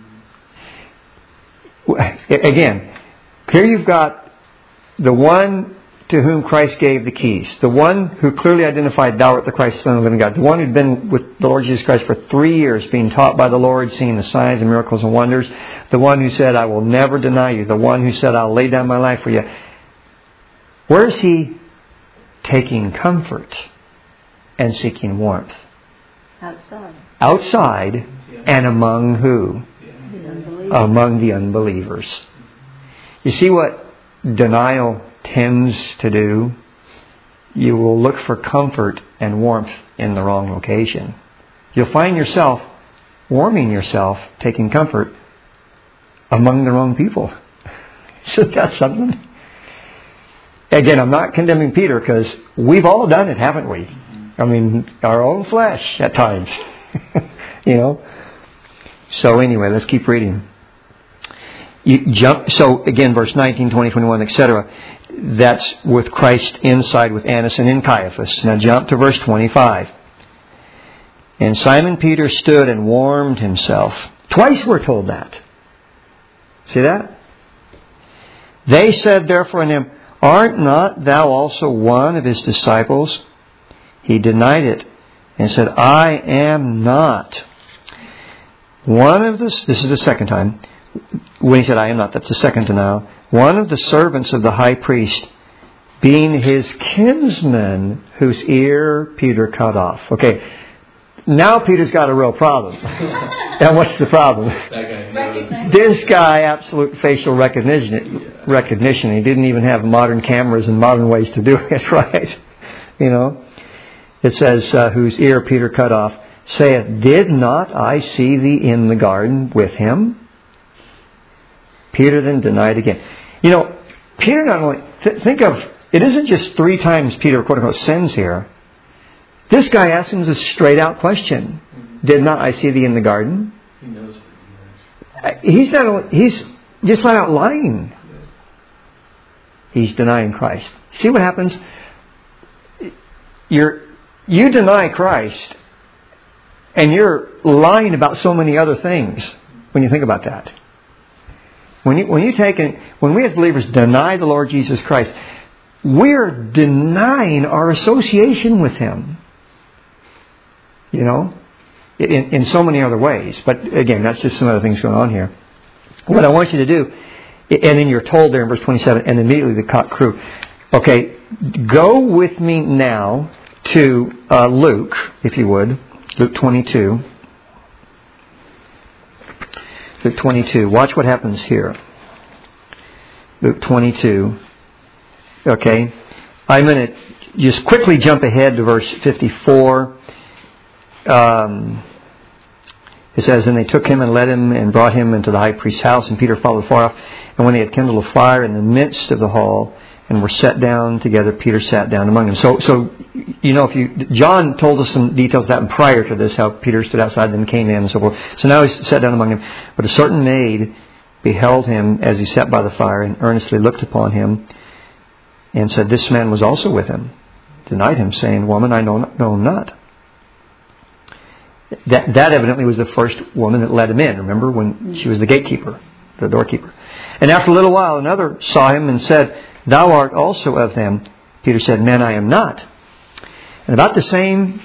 Again, here you've got the one to whom Christ gave the keys. The one who clearly identified, Thou art the Christ, Son of the living God. The one who'd been with the Lord Jesus Christ for 3 years, being taught by the Lord, seeing the signs and miracles and wonders. The one who said, I will never deny you. The one who said, I'll lay down my life for you. Where is he taking comfort and seeking warmth? outside. Outside and among who? The unbelievers. Among the unbelievers. You see what denial tends to do? You will look for comfort and warmth in the wrong location. You'll find yourself warming yourself, taking comfort among the wrong people. Isn't that something? Again, I'm not condemning Peter because we've all done it, haven't we? I mean, our own flesh at times. You know? So anyway, let's keep reading. So again, verse 19, 20, 21, etc. That's with Christ inside with Annas and in Caiaphas. Now jump to verse 25. And Simon Peter stood and warmed himself. Twice we're told that. See that? They said therefore unto him, Art not thou also one of his disciples? He denied it and said, I am not. This is the second time. When he said, I am not, that's the second denial. One of the servants of the high priest, being his kinsman, whose ear Peter cut off. Okay, now Peter's got a real problem. And what's the problem? This guy, absolute facial recognition. He didn't even have modern cameras and modern ways to do it, right? You know, it says, whose ear Peter cut off, saith, Did not I see thee in the garden with him? Peter then denied again. You know, Peter not only... think of... It isn't just 3 times Peter, quote-unquote, sins here. This guy asks him a straight-out question. Did not I see thee in the garden? He knows. He's just flat out lying. He's denying Christ. See what happens? You deny Christ, And you're lying about so many other things when you think about that. When we as believers deny the Lord Jesus Christ, we're denying our association with Him. You know? In so many other ways. But again, that's just some other things going on here. What I want you to do, and then you're told there in verse 27, and immediately the cock crew. Okay, go with me now to Luke, if you would. Luke 22. Luke 22. Watch what happens here. Luke 22. Okay. I'm going to just quickly jump ahead to verse 54. It says, and they took him and led him and brought him into the high priest's house, and Peter followed far off. And when they had kindled a fire in the midst of the hall and were set down together, Peter sat down among them. So you know, John told us some details of that prior to this, how Peter stood outside and then came in and so forth. So now he's sat down among them. But a certain maid beheld him as he sat by the fire and earnestly looked upon him and said, this man was also with him. Denied him, saying, woman, I know him not. That evidently was the first woman that let him in. Remember, when she was the gatekeeper, the doorkeeper. And after a little while, another saw him and said, thou art also of them. Peter said, man, I am not. And about the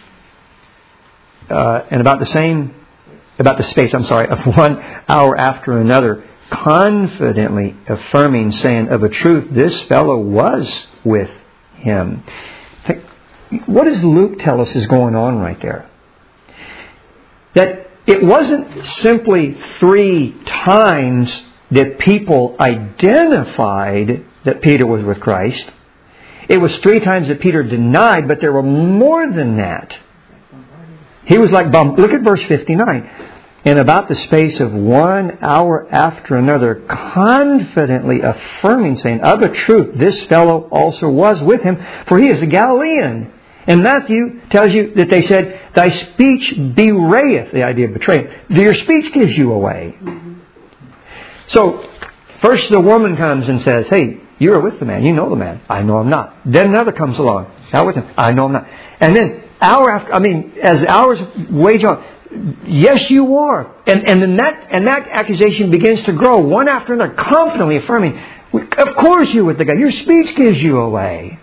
space of 1 hour after another, confidently affirming, saying, of a truth, this fellow was with him. What does Luke tell us is going on right there? That it wasn't simply 3 times that people identified that Peter was with Christ. It was 3 times that Peter denied, but there were more than that. He was like, look at verse 59. And about the space of 1 hour after another, confidently affirming, saying, of a truth, this fellow also was with him, for he is a Galilean. And Matthew tells you that they said, thy speech bewrayeth, the idea of betrayal. Your speech gives you away. Mm-hmm. So, first the woman comes and says, hey, you are with the man. You know the man. I know him not. Then another comes along. Out with him. I know him not. And then, as hours wage on, yes, you are. And then that accusation begins to grow, one after another, confidently affirming, of course you're with the guy. Your speech gives you away.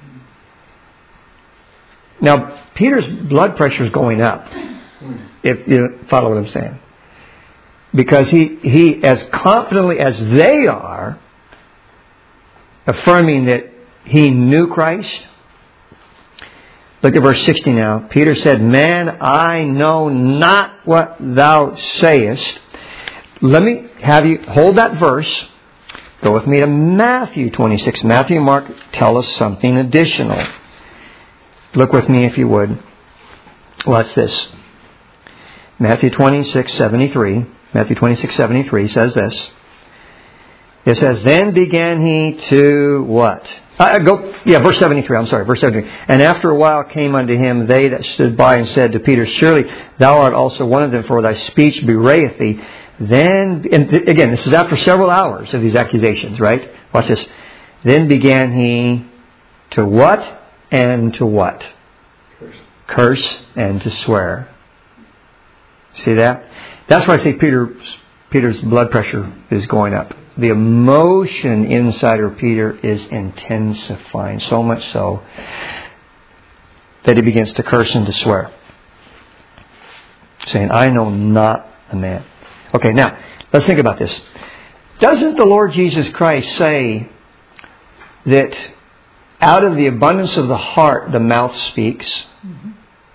Now, Peter's blood pressure is going up, if you follow what I'm saying. Because he as confidently as they are, affirming that he knew Christ. Look at verse 60 now. Peter said, man, I know not what thou sayest. Let me have you hold that verse. Go with me to Matthew 26. Matthew and Mark tell us something additional. Look with me if you would. Watch this. Matthew 26:73. Matthew 26:73 says this. It says, then began he to what? Verse 73. I'm sorry, verse 73. And after a while came unto him they that stood by and said to Peter, surely thou art also one of them, for thy speech bewrayeth thee. Then, and again, this is after several hours of these accusations, right? Watch this. Then began he to what? And to what? Curse and to swear. See that? That's why I say Peter's blood pressure is going up. The emotion inside of Peter is intensifying, so much so that he begins to curse and to swear, saying, I know not the man. Okay, now, let's think about this. Doesn't the Lord Jesus Christ say that out of the abundance of the heart, the mouth speaks? Mm-hmm.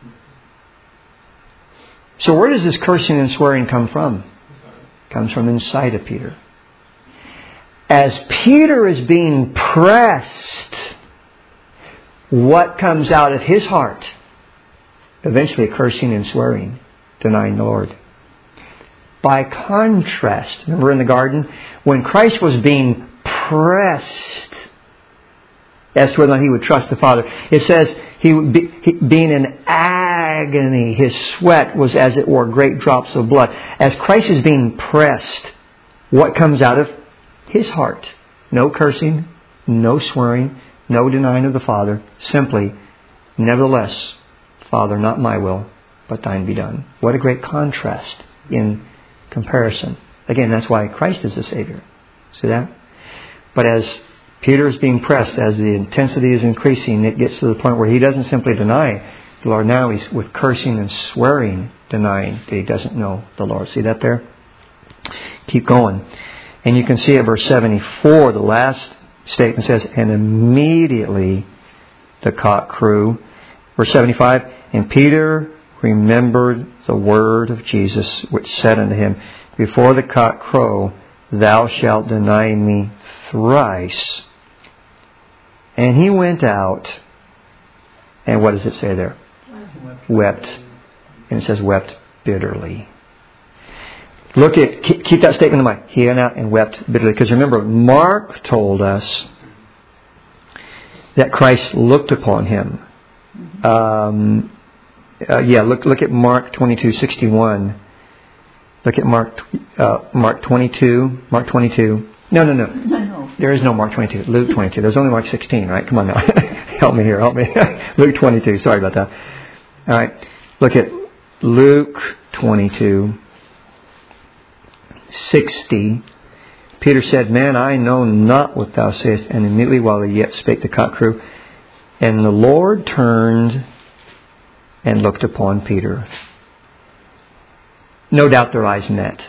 So where does this cursing and swearing come from? It comes from inside of Peter. As Peter is being pressed, what comes out of his heart? Eventually cursing and swearing, denying the Lord. By contrast, remember in the garden, when Christ was being pressed as to whether or not he would trust the Father, it says he being in agony, his sweat was as it were great drops of blood. As Christ is being pressed, what comes out of his heart? No cursing, no swearing, no denying of the Father. Simply, nevertheless, Father, not my will, but thine be done. What a great contrast in comparison. Again, that's why Christ is the Savior. See that? But as Peter is being pressed, as the intensity is increasing, it gets to the point where he doesn't simply deny the Lord. Now he's with cursing and swearing, denying that he doesn't know the Lord. See that there? Keep going. And you can see at verse 74, the last statement says, and immediately the cock crew. Verse 75, and Peter remembered the word of Jesus, which said unto him, before the cock crow, thou shalt deny me thrice. And he went out, and what does it say there? Wept. And it says wept bitterly. Keep that statement in mind. He went out and wept bitterly. Because remember, Mark told us that Christ looked upon him. Look at Mark 22:61. Look at Mark 22. Mark 22. No. There is no Mark 22. Luke 22. There's only Mark 16, right? Come on now. Help me here. Luke 22. Sorry about that. All right. Look at Luke 22:60. Peter said, man, I know not what thou sayest. And immediately while he yet spake, the cock crew. And the Lord turned and looked upon Peter. No doubt their eyes met.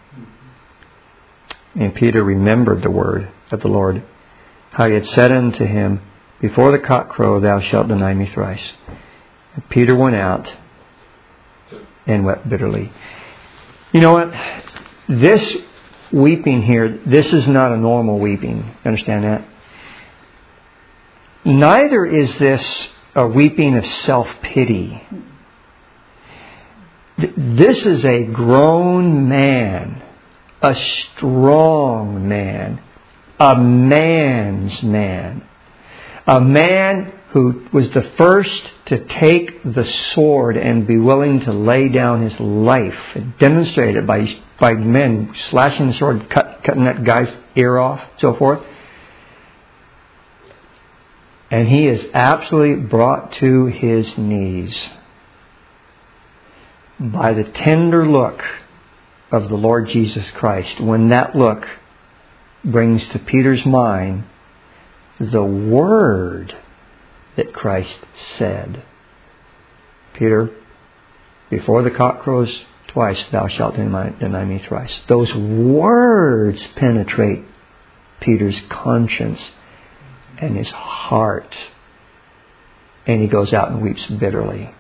And Peter remembered the word of the Lord, how he had said unto him, before the cock crow, thou shalt deny me thrice. And Peter went out and wept bitterly. You know what? This weeping here, this is not a normal weeping. Understand that? Neither is this a weeping of self-pity. This is a grown man, a strong man, a man's man, a man who was the first to take the sword and be willing to lay down his life, and demonstrate it by men slashing the sword, cutting that guy's ear off, so forth. And he is absolutely brought to his knees by the tender look of the Lord Jesus Christ. When that look brings to Peter's mind the word that Christ said. Peter, before the cock crows twice, thou shalt deny me thrice. Those words penetrate Peter's conscience and his heart. And he goes out and weeps bitterly.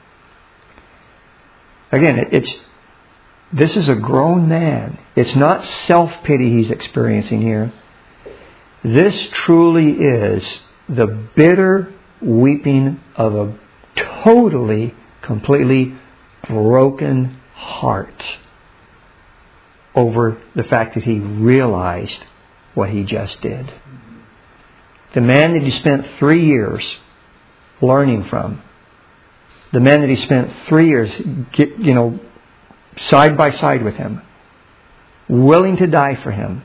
Again, this is a grown man. It's not self-pity he's experiencing here. This truly is the bitter weeping of a totally, completely broken heart over the fact that he realized what he just did. The man that he spent 3 years learning from, the man that he spent 3 years, side by side with him, willing to die for him.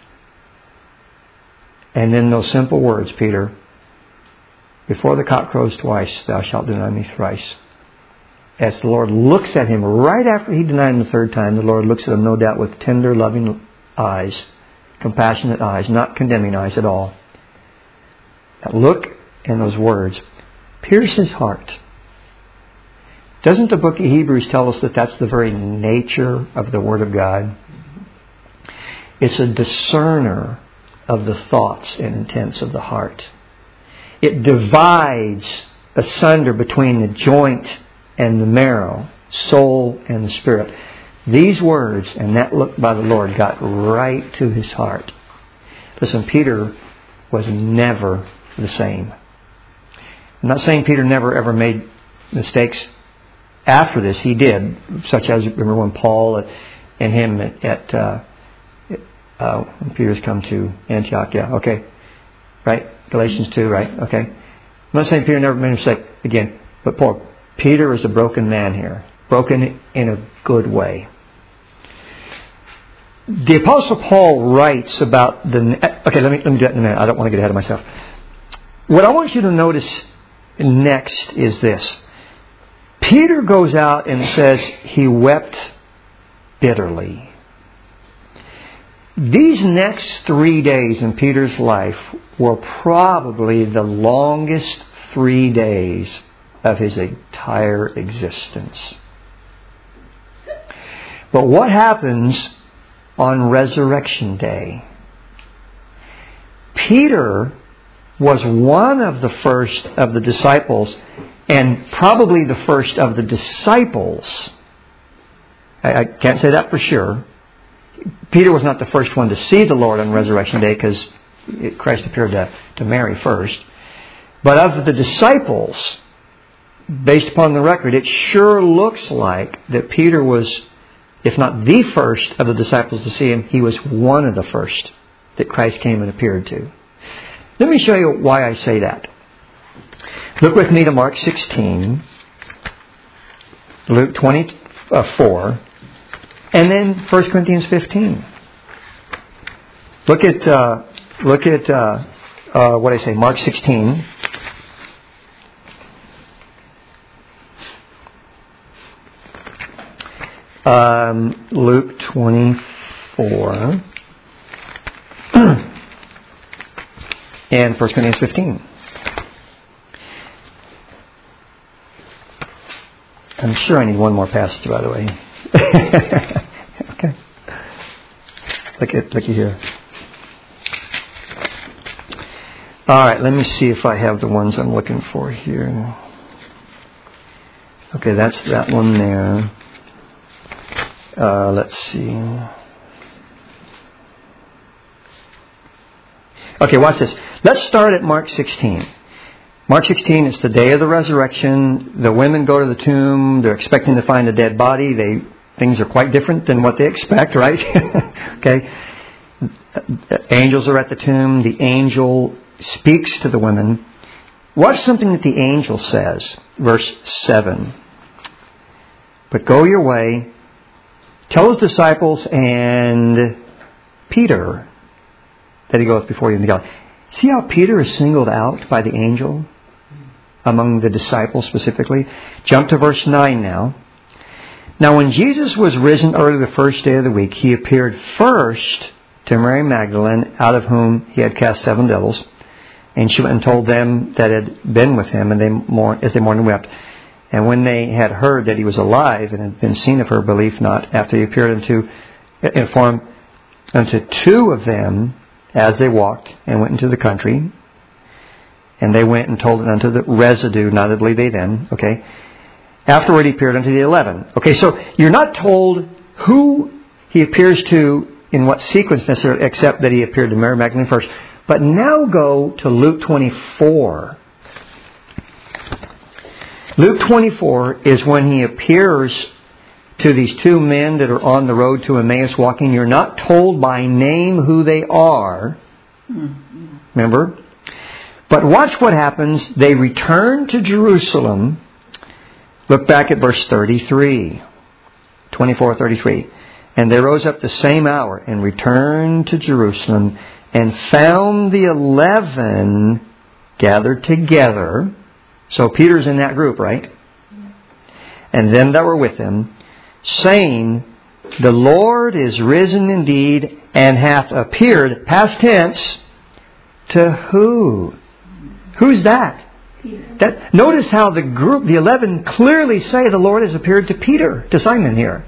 And then those simple words, Peter, before the cock crows twice, thou shalt deny me thrice. As the Lord looks at him right after he denied him the third time, the Lord looks at him no doubt with tender, loving eyes, compassionate eyes, not condemning eyes at all. That look and those words pierce his heart. Doesn't the book of Hebrews tell us that that's the very nature of the Word of God? It's a discerner of the thoughts and intents of the heart. It divides asunder between the joint and the marrow, soul and the spirit. These words and that look by the Lord got right to his heart. Listen, Peter was never the same. I'm not saying Peter never ever made mistakes after this. He did, such as, remember when Paul and him when Peter's come to Antioch, right? Galatians 2, right? Okay. I'm not saying Peter never made a mistake again, but Peter is a broken man here. Broken in a good way. The Apostle Paul writes about let me do that in a minute. I don't want to get ahead of myself. What I want you to notice next is this. Peter goes out and says he wept bitterly. These next 3 days in Peter's life were probably the longest 3 days of his entire existence. But what happens on Resurrection Day? Peter was one of the first of the disciples, and probably the first of the disciples. I can't say that for sure. Peter was not the first one to see the Lord on Resurrection Day because Christ appeared to Mary first. But of the disciples, based upon the record, it sure looks like that Peter was, if not the first of the disciples to see Him, he was one of the first that Christ came and appeared to. Let me show you why I say that. Look with me to Mark 16, Luke 24, and then 1 Corinthians 15. Look at what I say, Mark 16. Luke 24. And 1 Corinthians 15. I'm sure I need one more passage, by the way. Okay. Look at here. All right, let me see if I have the ones I'm looking for here. Okay, that's that one there. Let's see. Okay, watch this. Let's start at Mark 16. Mark 16 is the day of the resurrection. The women go to the tomb. They're expecting to find a dead body. Things are quite different than what they expect, right? Okay. Angels are at the tomb. The angel speaks to the women. Watch something that the angel says. Verse 7. But go your way. Tell his disciples and Peter that he goeth before you into Galilee. See how Peter is singled out by the angel among the disciples specifically? Jump to verse 9 now. Now when Jesus was risen early the first day of the week, he appeared first to Mary Magdalene, out of whom he had cast 7 devils. And she went and told them that had been with him, and as they mourned and wept. And when they had heard that he was alive and had been seen of her, believed not, after he appeared informed unto 2 of them as they walked and went into the country. And they went and told it unto the residue, neither believed they then. Okay. Afterward he appeared unto the 11. Okay, so you're not told who he appears to in what sequence necessarily, except that he appeared to Mary Magdalene first. But now go to Luke 24. Luke 24 is when he appears to these 2 men that are on the road to Emmaus walking. You're not told by name who they are. Remember? But watch what happens. They return to Jerusalem. Look back at verse 33. 24:33. And they rose up the same hour and returned to Jerusalem and found the 11 gathered together. So Peter's in that group, right? And them that were with him, saying, the Lord is risen indeed and hath appeared, past tense, to who? Who's that? Peter. Notice how the group, the 11, clearly say the Lord has appeared to Peter, to Simon here.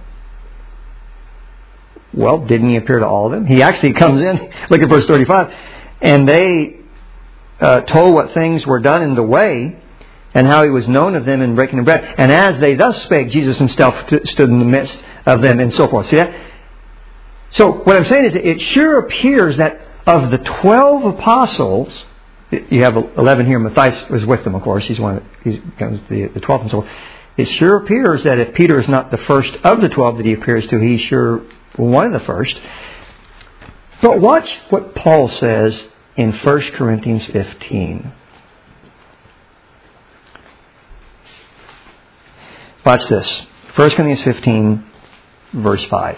Well, didn't he appear to all of them? He actually comes in, look at verse 35, and they told what things were done in the way, and how he was known of them in breaking of bread. And as they thus spake, Jesus himself stood in the midst of them, and so forth. See that? So what I'm saying is that it sure appears that of the 12 apostles, you have 11 here. Matthias was with them, of course. He's the 12th and so forth. It sure appears that if Peter is not the first of the 12 that he appears to, he's sure one of the first. But watch what Paul says in 1 Corinthians 15. Watch this. 1 Corinthians 15, verse 5.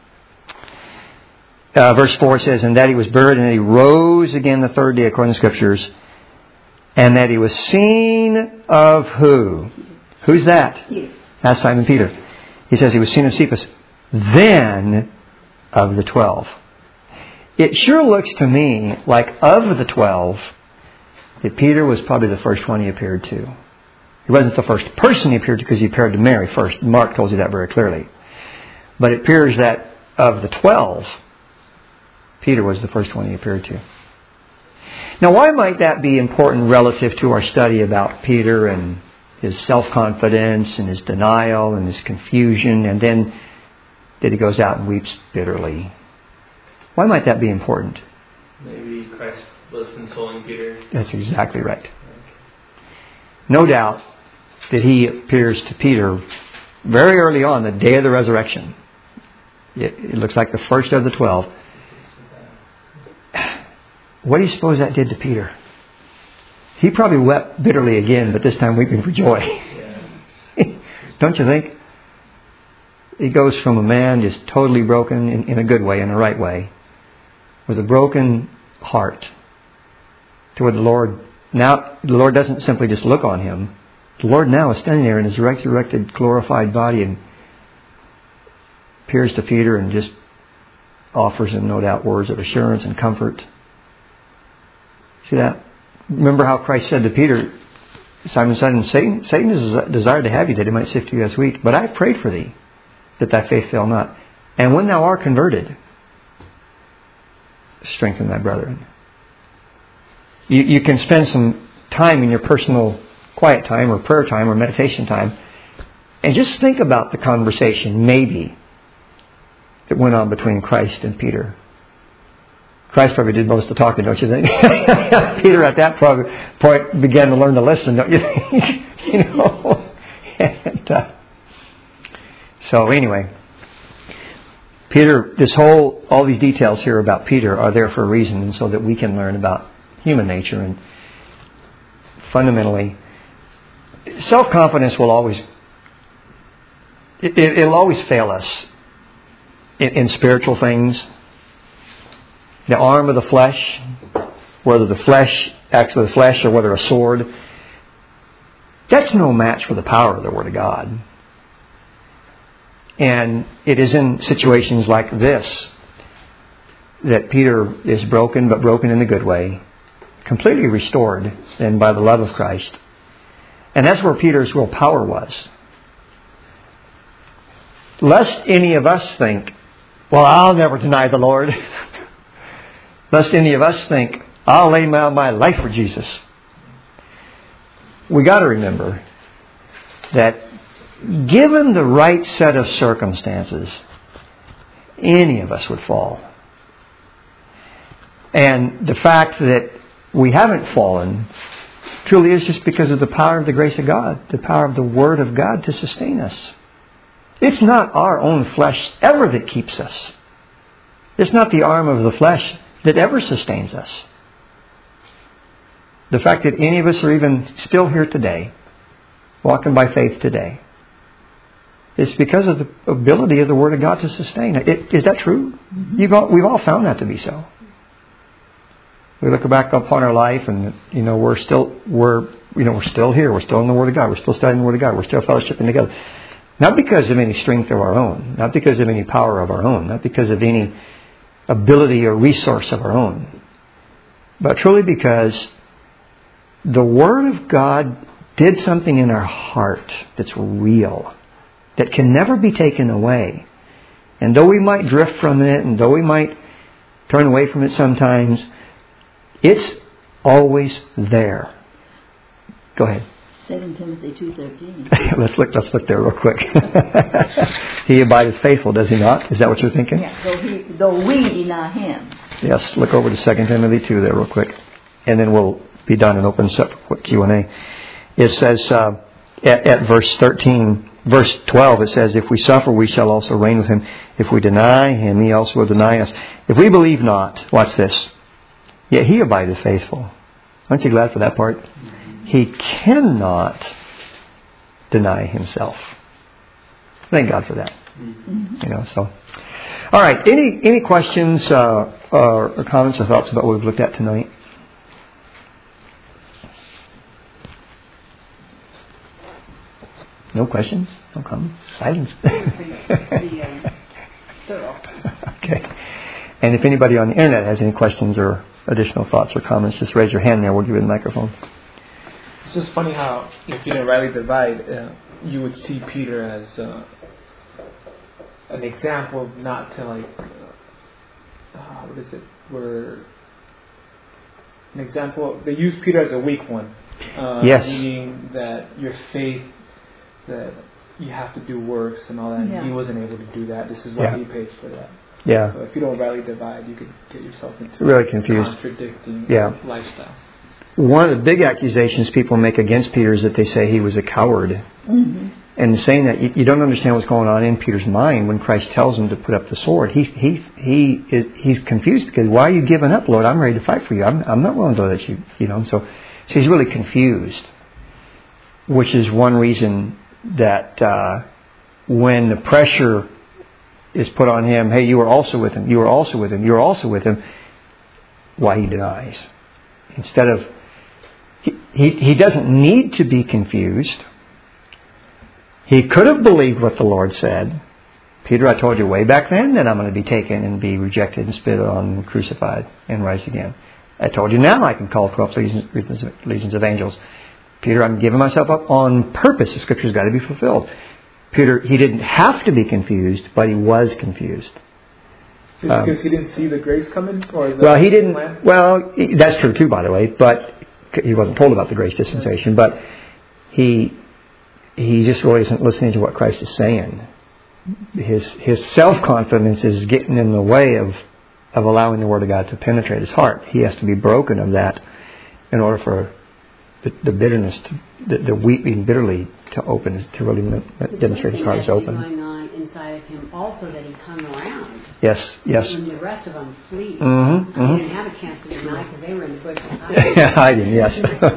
Verse 4 says, and that he was buried, and that he rose again the 3rd day, according to the Scriptures, and that he was seen of who? Who's that? Peter. That's Simon Peter. He says he was seen of Cephas, then of the 12. It sure looks to me like of the 12, that Peter was probably the first one he appeared to. He wasn't the first person he appeared to because he appeared to Mary first. Mark tells you that very clearly. But it appears that of the 12, Peter was the first one he appeared to. Now, why might that be important relative to our study about Peter and his self-confidence and his denial and his confusion, and then that he goes out and weeps bitterly? Why might that be important? Maybe Christ was consoling Peter. That's exactly right. No doubt that he appears to Peter very early on, the day of the resurrection. It looks like the first of the 12. What do you suppose that did to Peter? He probably wept bitterly again, but this time weeping for joy. Don't you think? He goes from a man just totally broken in a good way, in a right way, with a broken heart, to where the Lord doesn't simply just look on him. The Lord now is standing there in his resurrected, glorified body and appears to Peter and just offers him, no doubt, words of assurance and comfort. See that? Remember how Christ said to Peter, Simon said, Satan has desired to have you that he might sift you as wheat, but I prayed for thee, that thy faith fail not. And when thou art converted, strengthen thy brethren. You can spend some time in your personal quiet time or prayer time or meditation time and just think about the conversation, maybe, that went on between Christ and Peter. Christ probably did most of the talking, don't you think? Peter at that point began to learn to listen, don't you think? You know? And, so anyway, Peter, all these details here about Peter are there for a reason, and so that we can learn about human nature. And fundamentally, self-confidence will always, it'll always fail us in spiritual things. The arm of the flesh, whether the flesh acts with the flesh or whether a sword, that's no match for the power of the Word of God. And it is in situations like this that Peter is broken, but broken in a good way, completely restored then by the love of Christ. And that's where Peter's real power was. Lest any of us think, well, I'll never deny the Lord. Lest any of us think, I'll lay down my life for Jesus. We got to remember that given the right set of circumstances, any of us would fall. And the fact that we haven't fallen truly is just because of the power of the grace of God, the power of the Word of God to sustain us. It's not our own flesh ever that keeps us. It's not the arm of the flesh that ever sustains us. The fact that any of us are even still here today, walking by faith today, it's because of the ability of the Word of God to sustain it. Is that true? Mm-hmm. We've all found that to be so. We look back upon our life, and we're still here. We're still in the Word of God. We're still studying the Word of God. We're still fellowshipping together. Not because of any strength of our own, not because of any power of our own, not because of any ability or resource of our own, but truly because the Word of God did something in our heart that's real, that can never be taken away. And though we might drift from it, and though we might turn away from it sometimes, it's always there. Go ahead. 2 Timothy 2:13. Let's look there real quick. He abideth faithful, does he not? Is that what you're thinking? Yeah, though we deny him. Yes, look over to 2 Timothy 2 there real quick. And then we'll be done and open up for Q&A. It says at verse 13, verse 12, it says, if we suffer, we shall also reign with him. If we deny him, he also will deny us. If we believe not, watch this, yet he abideth faithful. Aren't you glad for that part? He cannot deny himself. Thank God for that. Mm-hmm. So. All right. Any questions or comments or thoughts about what we've looked at tonight? No questions? No comments? Silence. Okay. And if anybody on the internet has any questions or additional thoughts or comments, just raise your hand there. We'll give you the microphone. It's just funny how, if you didn't rightly divide, you would see Peter as an example of not to where an example, they use Peter as a weak one. Yes. Meaning that your faith, that you have to do works and all that. And he wasn't able to do that. This is why he pays for that. Yeah. So if you don't rightly divide, you could get yourself into really confused, contradicting lifestyle. One of the big accusations people make against Peter is that they say he was a coward. Mm-hmm. And saying that, you don't understand what's going on in Peter's mind when Christ tells him to put up the sword. He's confused because, why are you giving up, Lord? I'm ready to fight for you. I'm not willing to let you, So he's really confused, which is one reason that when the pressure is put on him, hey, you were also with him, you were also with him, you were also with him, why he denies. Instead of, he doesn't need to be confused. He could have believed what the Lord said. Peter, I told you way back then that I'm going to be taken and be rejected and spit on and crucified and rise again. I told you now I can call 12 legions of angels. Peter, I'm giving myself up on purpose. The Scripture's got to be fulfilled. Peter, he didn't have to be confused, but he was confused. Because he didn't see the grace coming? He didn't. Plan? Well, that's true too, by the way. But he wasn't told about the grace dispensation. But he just really isn't listening to what Christ is saying. His self-confidence is getting in the way of allowing the Word of God to penetrate his heart. He has to be broken of that in order for the bitterness, the weeping bitterly to really demonstrate his heart is open. Going on inside of him also that he hung around. Yes. When the rest of them flee. They didn't have a chance to deny because they were in the bush hiding. Yes.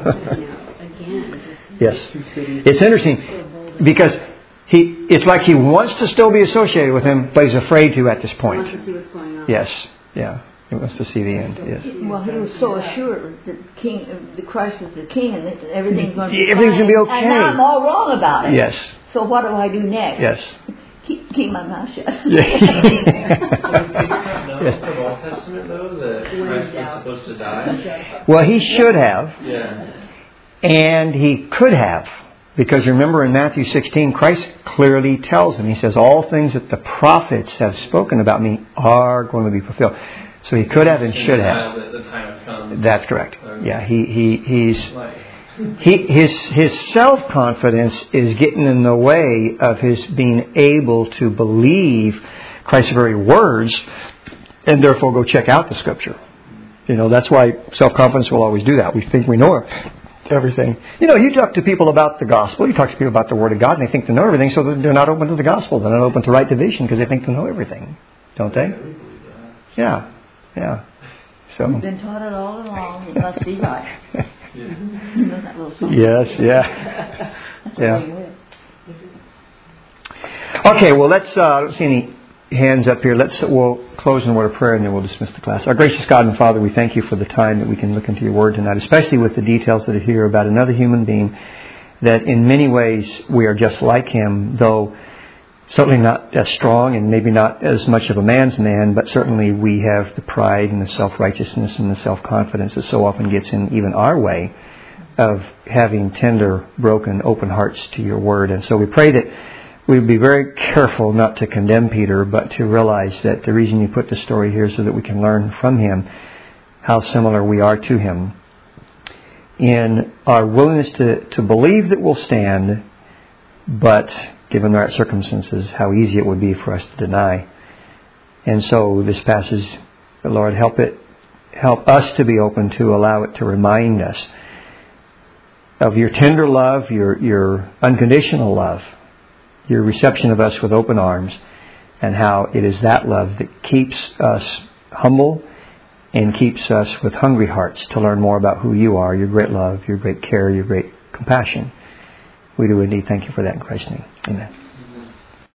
Again. Yes. It's interesting because it's like he wants to still be associated with him, but he's afraid to at this point. He wants to see what's going on. Yes. Yeah. He wants to see the end. Yes. Well, he was so assured that the Christ was the King and that everything's going to be everything's going to be okay. And now I'm all wrong about it. Yes. So what do I do next? Yes. Keep my mouth shut. So did Peter know from Old Testament though that Christ was supposed to die? Well, he should have. Yeah. And he could have. Because remember in Matthew 16, Christ clearly tells him, he says, all things that the prophets have spoken about me are going to be fulfilled. So he could have and should have. The time had come. That's correct. Yeah, his self-confidence is getting in the way of his being able to believe Christ's very words and therefore go check out the Scripture. That's why self-confidence will always do that. We think we know everything. You talk to people about the gospel, you talk to people about the Word of God, and they think they know everything, so they're not open to the gospel. They're not open to right division because they think they know everything. Don't they? Yeah. So. You've been taught it all along. It must be right. That little song? Yes, yeah. Okay, well, let's, I don't see any hands up here. We'll close in a word of prayer and then we'll dismiss the class. Our gracious God and Father, we thank you for the time that we can look into your Word tonight, especially with the details that are here about another human being that in many ways we are just like him, though certainly not as strong and maybe not as much of a man's man, but certainly we have the pride and the self-righteousness and the self-confidence that so often gets in even our way of having tender, broken, open hearts to your Word. And so we pray that we would be very careful not to condemn Peter, but to realize that the reason you put the story here is so that we can learn from him how similar we are to him in our willingness to believe that we'll stand, but given the right circumstances, how easy it would be for us to deny. And so this passage, Lord, help us to be open to allow it to remind us of your tender love, your unconditional love, your reception of us with open arms, and how it is that love that keeps us humble and keeps us with hungry hearts to learn more about who you are, your great love, your great care, your great compassion. We do indeed thank you for that in Christ's name. Amen.